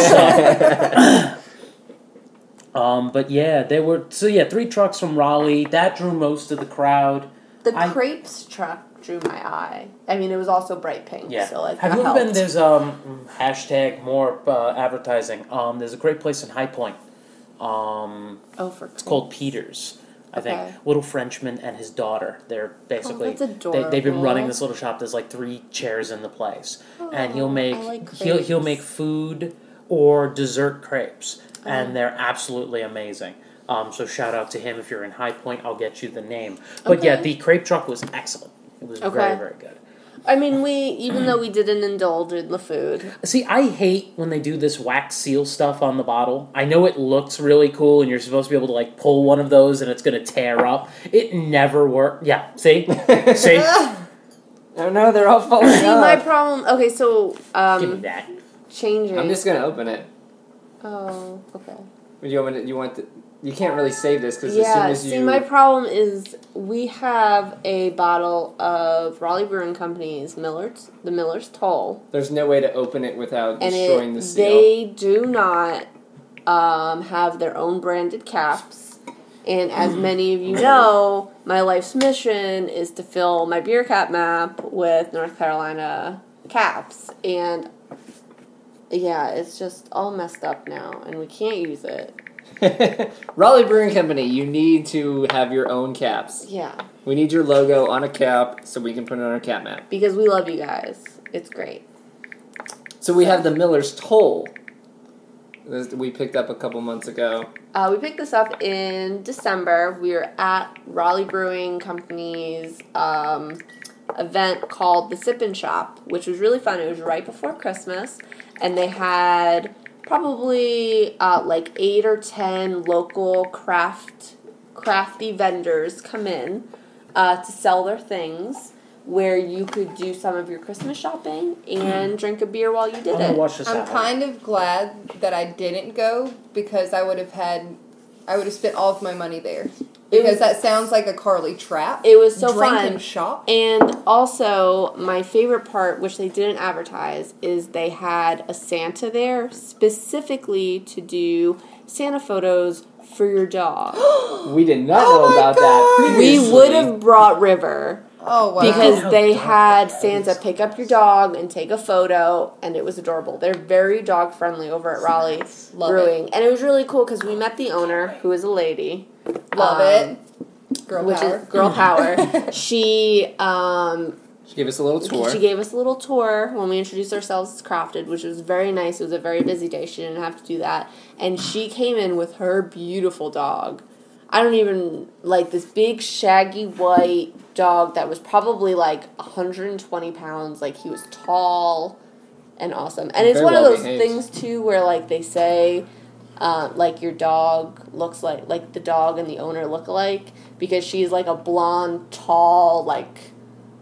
But yeah, there were 3 trucks from Raleigh. That drew most of the crowd. The I- crepes truck drew my eye. I mean, it was also bright pink. Yeah. So Have that you ever been? helped. There's more advertising. There's a great place in High Point. Oh, for It's called Peter's. I think Okay. little Frenchman and his daughter. They're basically that's they've been running adorable. this little shop. There's 3 chairs in the place, and Oh, he'll make I like he'll make crepes. food or dessert crepes, Oh. and they're absolutely amazing. So shout out to him if you're in High Point. I'll get you the name. But yeah, Okay. the crepe truck was excellent. It was Okay. very, very good. I mean, even though we didn't indulge in the food, See, I hate when they do this wax seal stuff on the bottle. I know it looks really cool, and you're supposed to be able to pull one of those, and it's going to tear up. It never worked. Yeah, see, see, Oh no, they're all falling see, my off. problem. Okay, so give me that. changing. I'm just gonna open it. Oh, okay. You can't really save this because Yeah, as soon as you. see, my problem is we have a bottle of Raleigh Brewing Company's the Miller's Toll, There's no way to open it without and destroying the seal. they do not have their own branded caps. And as many of you know, my life's mission is to fill my beer cap map with North Carolina caps. And yeah, it's just all messed up now, and we can't use it. Raleigh Brewing Company, you need to have your own caps. Yeah. We need your logo on a cap so we can put it on our cap map. Because we love you guys. It's great. So we have the Miller's Toll. This we picked up a couple months ago. We picked this up in December. We were at Raleigh Brewing Company's event called the Sip and Shop, which was really fun. It was right before Christmas, and they had probably like 8 or 10 local crafty vendors come in to sell their things, where you could do some of your Christmas shopping and drink a beer while you did I'm gonna it. watch this I'm out. kind of glad that I didn't go because I would have spent all of my money there. Because that sounds like a Carly trap. It was so Drink fun. and shop. And also, my favorite part, which they didn't advertise, is they had a Santa there specifically to do Santa photos for your dog. We did not Oh know my about God. that We previously. would have brought River Oh, wow. because How they dark had that Santa is. pick up your dog and take a photo, and it was adorable. They're very dog friendly over at Raleigh Love Brewing, and it was really cool because we met the owner, who is a lady. Love it. Girl Which power. is girl power. She She gave us a little tour. She gave us a little tour when we introduced ourselves as Crafted, which was very nice. It was a very busy day. She didn't have to do that. And she came in with her beautiful dog. I don't even, like, this big, shaggy, white dog that was probably, like, 120 pounds. Like, he was tall and awesome. And it's Very one of well those behaved. things, too, where, like, they say, like, your dog looks like the dog and the owner look alike. Because she's, like, a blonde, tall, like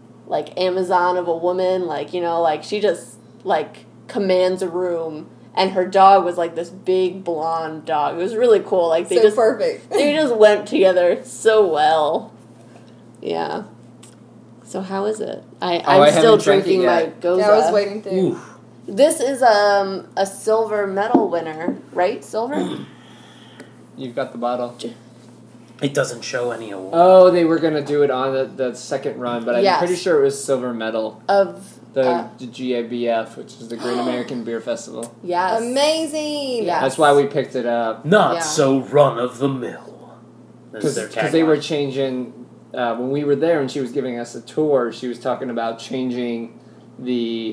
Amazon of a woman, like, you know, like, she just, like, commands a room, and her dog was, like, this big blonde dog. It was really cool, like, they So just, perfect. they just went together so well. Yeah. So how is it? I'm I still haven't drank it drinking my yet. Goza. Yeah, I was waiting to. Ooh. This is a silver medal winner, right? Silver? You've got the bottle. It doesn't show any award. Oh, they were going to do it on the second run, but I'm Yes. pretty sure it was silver medal. Of, The GABF, which is the Great American Beer Festival. yes. Amazing. Yeah. That's why we picked it up. Not Yeah. so run of the mill. Because they were changing, when we were there and she was giving us a tour, she was talking about changing the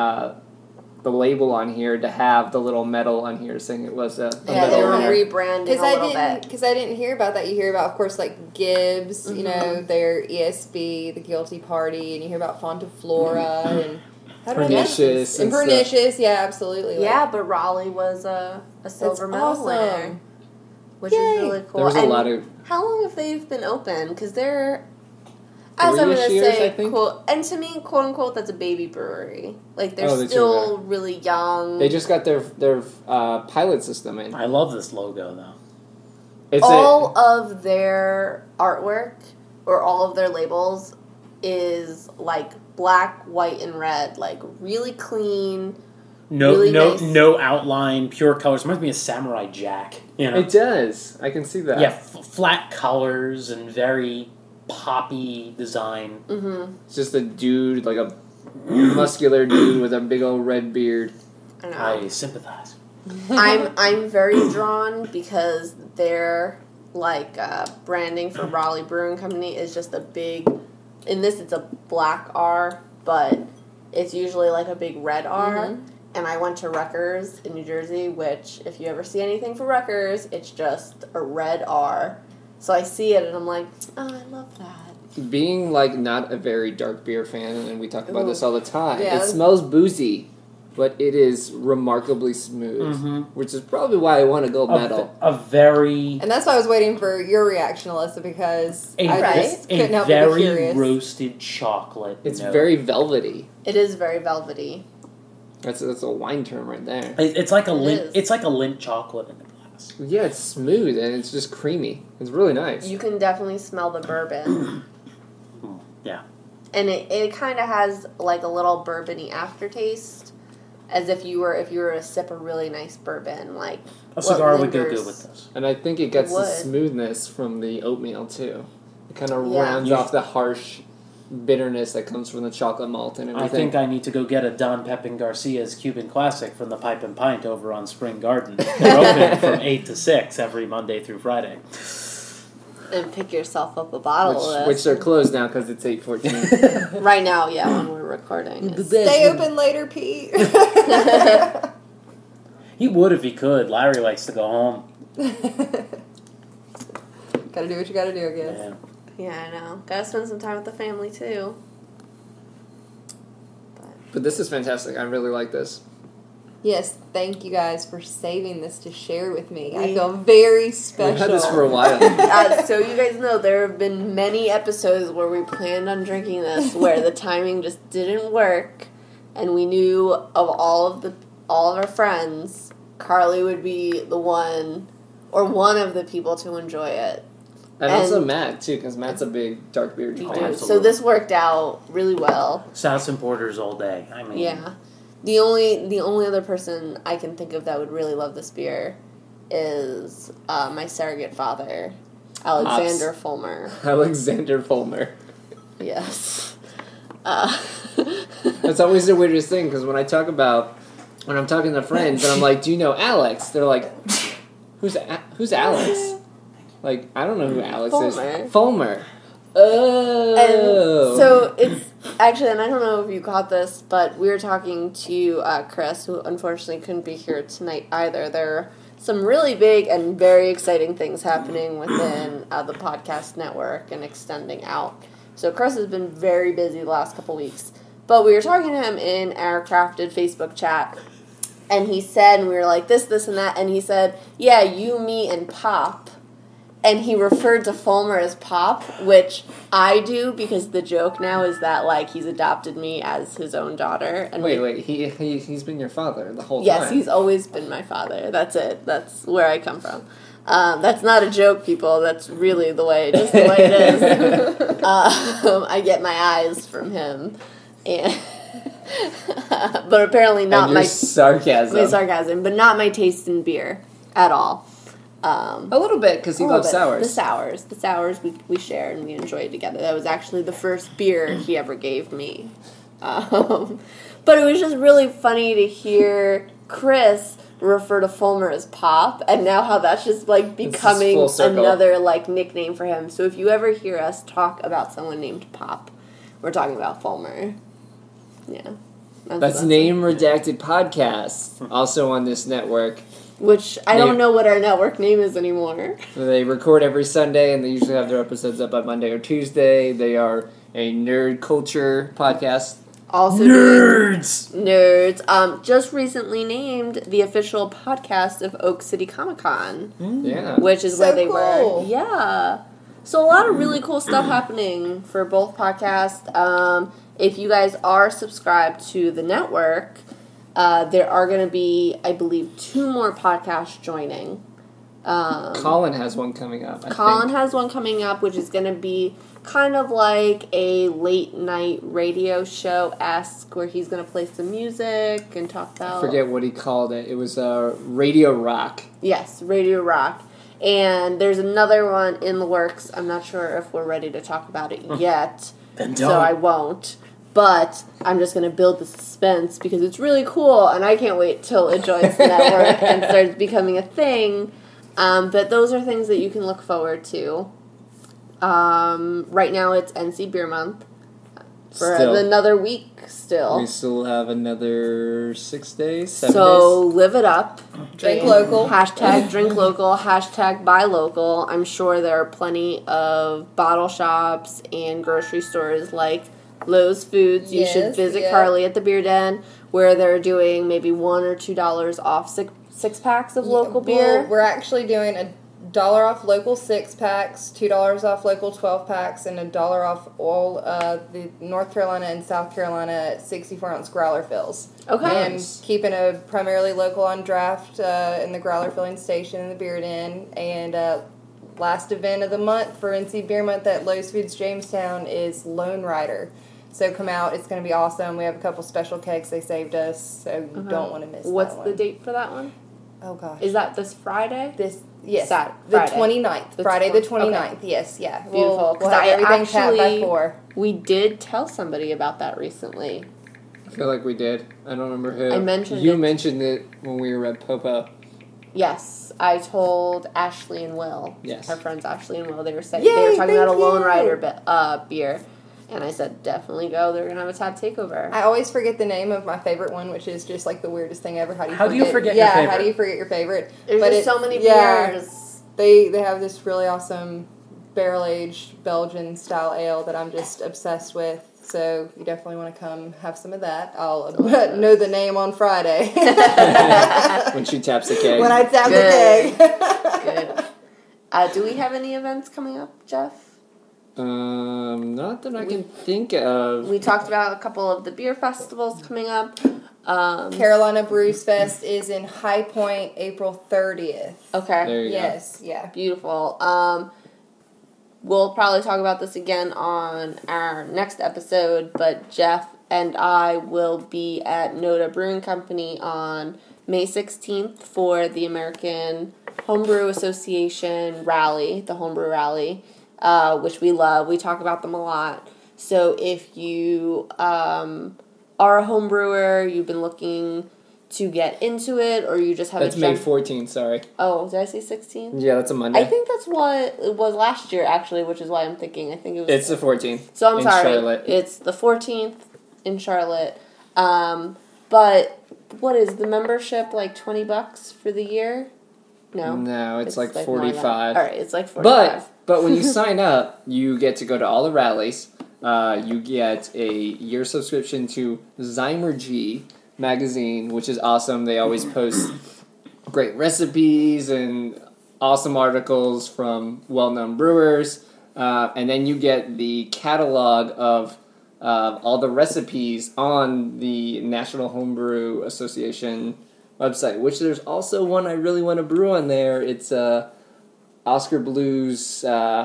label on here to have the little medal on here saying it was a Yeah, they medal were winner. rebranding a little bit. Because I didn't hear about that. You hear about, of course, like Gibbs, you know, their ESB, the Guilty Party, and you hear about Fontaflora and how do I know Pernicious this? And and stuff. Pernicious, yeah, absolutely. Like, Yeah, but Raleigh was a silver medal awesome. winner, which Yay. is really cool. There was a And lot of... how long have they been open? Because they're, as I'm 3-ish going to years, I say, think. quote, and to me, quote unquote, that's a baby brewery. Like they're Oh, they still really young. They just got their pilot system in. I love this logo, though. It's all of their artwork or all of their labels is like black, white, and red, like really clean. No, Really no, nice. no outline, pure colors. Reminds me of Samurai Jack. You know? It does. I can see that. Yeah, flat colors and very poppy design. Mm-hmm. It's just a dude, like a muscular dude with a big old red beard. I know. I sympathize. I'm very drawn because their like branding for Raleigh Brewing Company is just a big. In this, it's a black R, but it's usually like a big red R. Mhm. And I went to Rutgers in New Jersey, which if you ever see anything for Rutgers, it's just a red R. So I see it and I'm like, oh, I love that. Being like not a very dark beer fan, and we talk about this all the time. Yeah. It smells boozy, but it is remarkably smooth, Mhm. which is probably why I want to go metal. A very, And that's why I was waiting for your reaction, Alyssa, because a, I Right. just couldn't a help but be very curious. roasted chocolate. It's note. very velvety. It is very velvety. That's a wine term right there. It's like a lint. is. It's like a lint chocolate in a glass. Yeah, it's smooth and it's just creamy. It's really nice. You can definitely smell the bourbon. Yeah. And it kind of has like a little bourbony aftertaste. as if you were to sip a really nice bourbon, like A cigar what would go lingers. good with this. And I think it gets the would. smoothness from the oatmeal too. It kind of Yeah. rounds off the harsh bitterness that comes from the chocolate malt and I everything. think I need to go get a Don Pepin Garcia's Cuban Classic from the Pipe and Pint over on Spring Garden. They're open from 8 to 6 every Monday through Friday. And pick yourself up a bottle of which this. they're closed now because it's 8:14. Right now, yeah, when we're recording. It's- Stay open later, Pete. He would if he could. Larry likes to go home. Gotta do what you gotta do, I guess. Yeah. Yeah, I know. Gotta spend some time with the family, too. But this is fantastic. I really like this. Yes, thank you guys for saving this to share with me. I Yeah. feel very We've special. had this for a while. So you guys know there have been many episodes where we planned on drinking this where the timing just didn't work, and we knew of all of our friends, Carly would be the one or one of the people to enjoy it. And, And- also Matt, too, because Matt's a big dark beer We drinker. do. So absolutely. this worked out really well. Stouts and porters all day. I mean, Yeah. The only other person I can think of that would really love this beer is my surrogate father, Alexander Fulmer. Alexander Fulmer. Yes. That's always the weirdest thing, because when I'm talking to friends, and I'm like, do you know Alex? They're like, who's Alex? Like, I don't know who Alex Fulmer. is. Fulmer. Oh. And so it's actually, and I don't know if you caught this, but we were talking to Chris, who unfortunately couldn't be here tonight either. There are some really big and very exciting things happening within the podcast network and extending out. So Chris has been very busy the last couple weeks. But we were talking to him in our Crafted Facebook chat, and he said, and we were like, this, and that, and he said, yeah, you, me, and Pop. And he referred to Fulmer as Pop, which I do because the joke now is that, like, he's adopted me as his own daughter. And Wait, he's been your father the whole time. Yes, he's always been my father. That's it. That's where I come from. That's not a joke, people. That's really the way it is. I get my eyes from him. And but apparently not and your my sarcasm, but not my taste in beer at all. A little bit, because he loves sours. The sours we share and we enjoy it together. That was actually the first beer he ever gave me. But it was just really funny to hear Chris refer to Fulmer as Pop, and now how that's just like becoming full circle. another like nickname for him. So if you ever hear us talk about someone named Pop, we're talking about Fulmer. Yeah. That's Name Redacted Podcast, also on this network. Which I don't know what our network name is anymore. They record every Sunday, and they usually have their episodes up on Monday or Tuesday. They are a nerd culture podcast. Also nerds. Just recently named the official podcast of Oak City Comic Con, Yeah. which is So where they cool. were. Yeah. So a lot of really cool stuff happening for both podcasts. If you guys are subscribed to the network, there are going to be, I believe, 2 more podcasts joining. Colin has one coming up. Colin has one coming up, which is going to be kind of like a late night radio show-esque, where he's going to play some music and talk about... I forget what he called it. It was Radio Rock. Yes, Radio Rock. And there's another one in the works. I'm not sure if we're ready to talk about it yet, Then so don't. I won't. But I'm just going to build the suspense because it's really cool, and I can't wait till it joins the network and starts becoming a thing. But those are things that you can look forward to. Right now it's NC Beer Month for Still. another week still. We still have another 6 days, 7 So live it up. Drink And local. Hashtag drink local. Hashtag buy local. I'm sure there are plenty of bottle shops and grocery stores like Lowe's Foods. You should Yes, visit yeah. Carly at the Beer Den, where they're doing maybe $1 or $2 off six packs of local beer. We're actually doing $1 off local 6-packs, $2 off local 12-packs, and $1 off all the North Carolina and South Carolina 64-ounce growler fills. Okay. And keeping a primarily local on draft in the growler filling station in the Beer Den. And last event of the month for NC Beer Month at Lowe's Foods Jamestown is Lone Rider. So come out. It's going to be awesome. We have a couple special kegs they saved us, so you don't want to miss What's that the one. date for that one? Oh, gosh. Is that this Friday? Yes. Friday. The 29th. Friday the 29th. Okay. Yes, yeah. Beautiful. We'll have everything tapped by actually- 4. We did tell somebody about that recently. I feel like we did. I don't remember who. I mentioned You it. mentioned it when we were at Popo. Yes, I told Ashley and Will. Yes. Our friends Ashley and Will. They were saying Yay, they were talking about a thank Lone you. Rider beer, and I said definitely go. They're gonna have a tap takeover. I always forget the name of my favorite one, which is just like the weirdest thing ever. How do you forget your How favorite? do you forget your favorite? There's But just it- so many yeah. beers. They have this really awesome barrel-aged Belgian style ale that I'm just obsessed with. So you definitely want to come have some of that. I'll know the name on Friday When she taps the keg. when I tap Good. the keg. Good. Do we have any events coming up, Jeff? Not that I can think of. We talked about a couple of the beer festivals coming up. Carolina Brews Fest is in High Point, April 30th. Okay. There you Yes, yeah. Beautiful. We'll probably talk about this again on our next episode, but Jeff and I will be at Noda Brewing Company on May 16th for the American Homebrew Association rally, the Homebrew Rally, which we love. We talk about them a lot. So if you are a home brewer, you've been looking to get into it, or you just have That's a May jump- 14th, sorry. Oh, did I say 16th? Yeah, that's a Monday. I think that's what it was last year, actually, which is why I'm thinking. I think it was. It's the 14th. So I'm in sorry. Charlotte. It's the 14th in Charlotte. But what is the membership, like $20 for the year? No. No, it's like more than- 45. All right, it's like 45. But when you sign up, you get to go to all the rallies. You get a year subscription to Zymergy magazine, which is awesome. They always post great recipes and awesome articles from well-known brewers. And then you get the catalog of all the recipes on the National Homebrew Association website, which there's also one I really want to brew on there. It's Oscar Blues,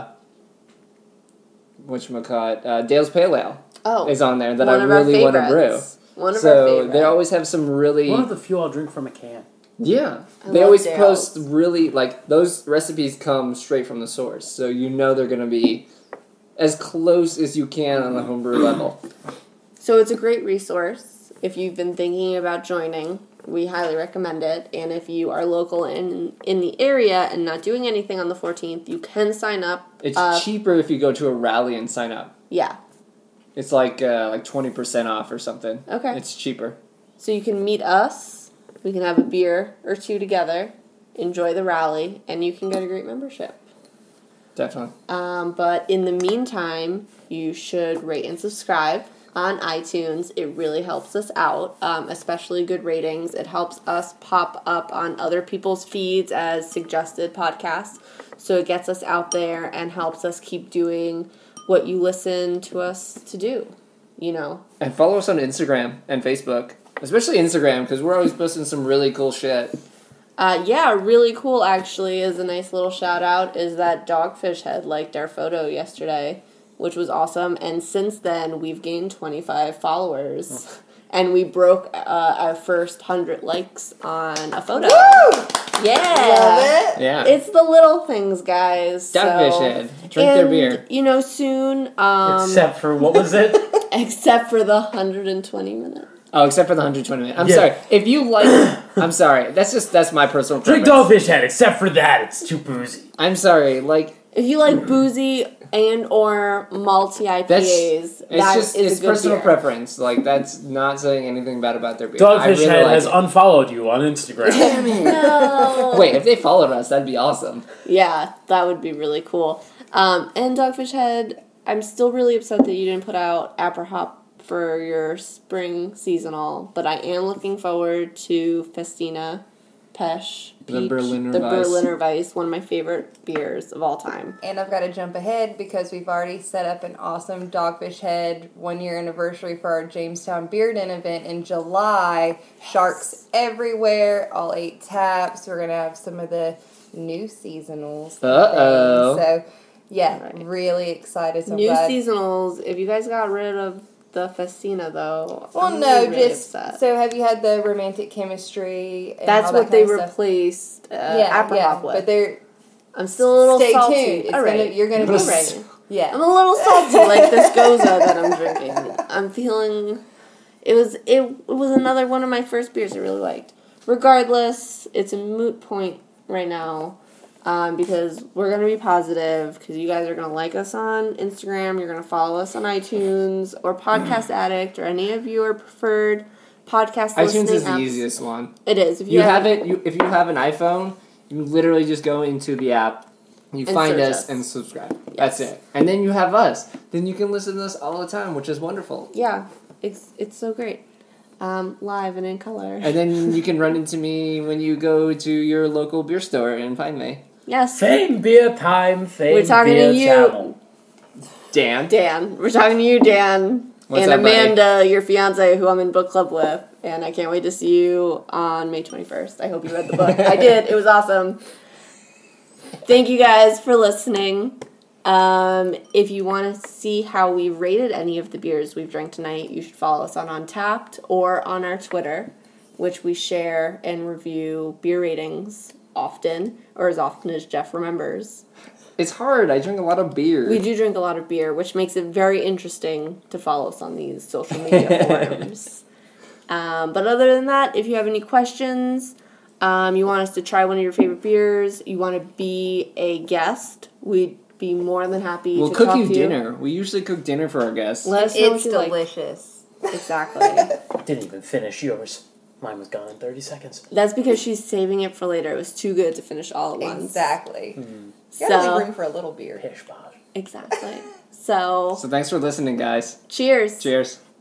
whatchamacallit, Dale's Pale Ale Oh, is on there that one I of our really want to brew. favorites. One of our So favorites. they always have some really... One of the few I'll drink from a can. Yeah. I They love always Dale's. post really, like, those recipes come straight from the source. So you know they're going to be as close as you can on the homebrew level. So it's a great resource. If you've been thinking about joining, we highly recommend it. And if you are local and in the area and not doing anything on the 14th, you can sign up. It's cheaper if you go to a rally and sign up. Yeah. It's like 20% off or something. Okay. It's cheaper. So you can meet us. We can have a beer or two together, enjoy the rally, and you can get a great membership. Definitely. But in the meantime, you should rate and subscribe on iTunes. It really helps us out, especially good ratings. It helps us pop up on other people's feeds as suggested podcasts. So it gets us out there and helps us keep doing what you listen to us to do, you know. And follow us on Instagram and Facebook. Especially Instagram, because we're always posting some really cool shit. Yeah, really cool actually is a nice little shout out is that Dogfish Head liked our photo yesterday, which was awesome. And since then, we've gained 25 followers. And we broke our first 100 likes on a photo. Woo! Yeah. Love it. Yeah. It's the little things, guys. Dogfish so. Head. Drink their And, beer. You know, soon, Except for, what was it? except for the 120 minutes. Oh, except for the 120 minutes. I'm Yeah. sorry. If you like... I'm sorry. That's my personal Drink preference. Dogfish Head, except for that, it's too boozy. I'm sorry. Like... If you like boozy and or multi IPAs, It's a good personal beer. preference. Like, that's not saying anything bad about their beer. I Dogfish really Head like has it. unfollowed you on Instagram. No. Wait, if they followed us, that'd be awesome. Yeah, that would be really cool. And Dogfish Head, I'm still really upset that you didn't put out Aprihop for your spring seasonal, but I am looking forward to Festina Pesch The Peach, Berliner the Weiss. Berliner Weiss, one of my favorite beers of all time. And I've got to jump ahead because we've already set up an awesome Dogfish Head 1 year anniversary for our Jamestown Beer Den event in July. Sharks everywhere, all 8 taps. We're going to have some of the new seasonals. and Uh-oh. things. So, yeah, Right. really excited. So I'm New glad. seasonals, if you guys got rid of the Festina, though. Well, I'm no, really just upset. so have you had the romantic chemistry? And That's all that what they kind of stuff? replaced Yeah, Aprihop with. but they're I'm still a little stay salty. tuned. It's All right. you're gonna be All right. yeah. I'm a little salty, like this Goza that I'm drinking. I'm feeling. It was another one of my first beers I really liked. Regardless, it's a moot point right now, because we're gonna be positive. Because you guys are gonna like us on Instagram, you're gonna follow us on iTunes or Podcast Addict or any of your preferred podcast listening iTunes is the apps. easiest one. It is. If You have it. If you have an iPhone, you literally just go into the app, you And find search us us. and subscribe. Yes. That's it. And then you have us. Then you can listen to us all the time, which is wonderful. Yeah, it's so great. Live and in color. And then you can run into me when you go to your local beer store and find me. Yes. Fame beer time, fame We're talking beer to you. channel. Dan. We're talking to you, Dan. What's and up, buddy? Amanda, your fiance, who I'm in book club with. And I can't wait to see you on May 21st. I hope you read the book. I did. It was awesome. Thank you guys for listening. If you want to see how we rated any of the beers we've drank tonight, you should follow us on Untapped or on our Twitter, which we share and review beer ratings often, or as often as Jeff remembers. It's hard. I drink a lot of beer. We do drink a lot of beer, which makes it very interesting to follow us on these social media forums. But other than that, if you have any questions, you want us to try one of your favorite beers, you want to be a guest, we'd be more than happy We'll to cook talk you to dinner. We usually cook dinner for our guests. Let us know It's what you like. delicious. Exactly. Didn't even finish yours. Mine was gone in 30 seconds. That's because she's saving it for later. It was too good to finish all at once. Exactly. You gotta So, leave room for a little beer. Pish posh. exactly. So, So thanks for listening, guys. cheers. Cheers.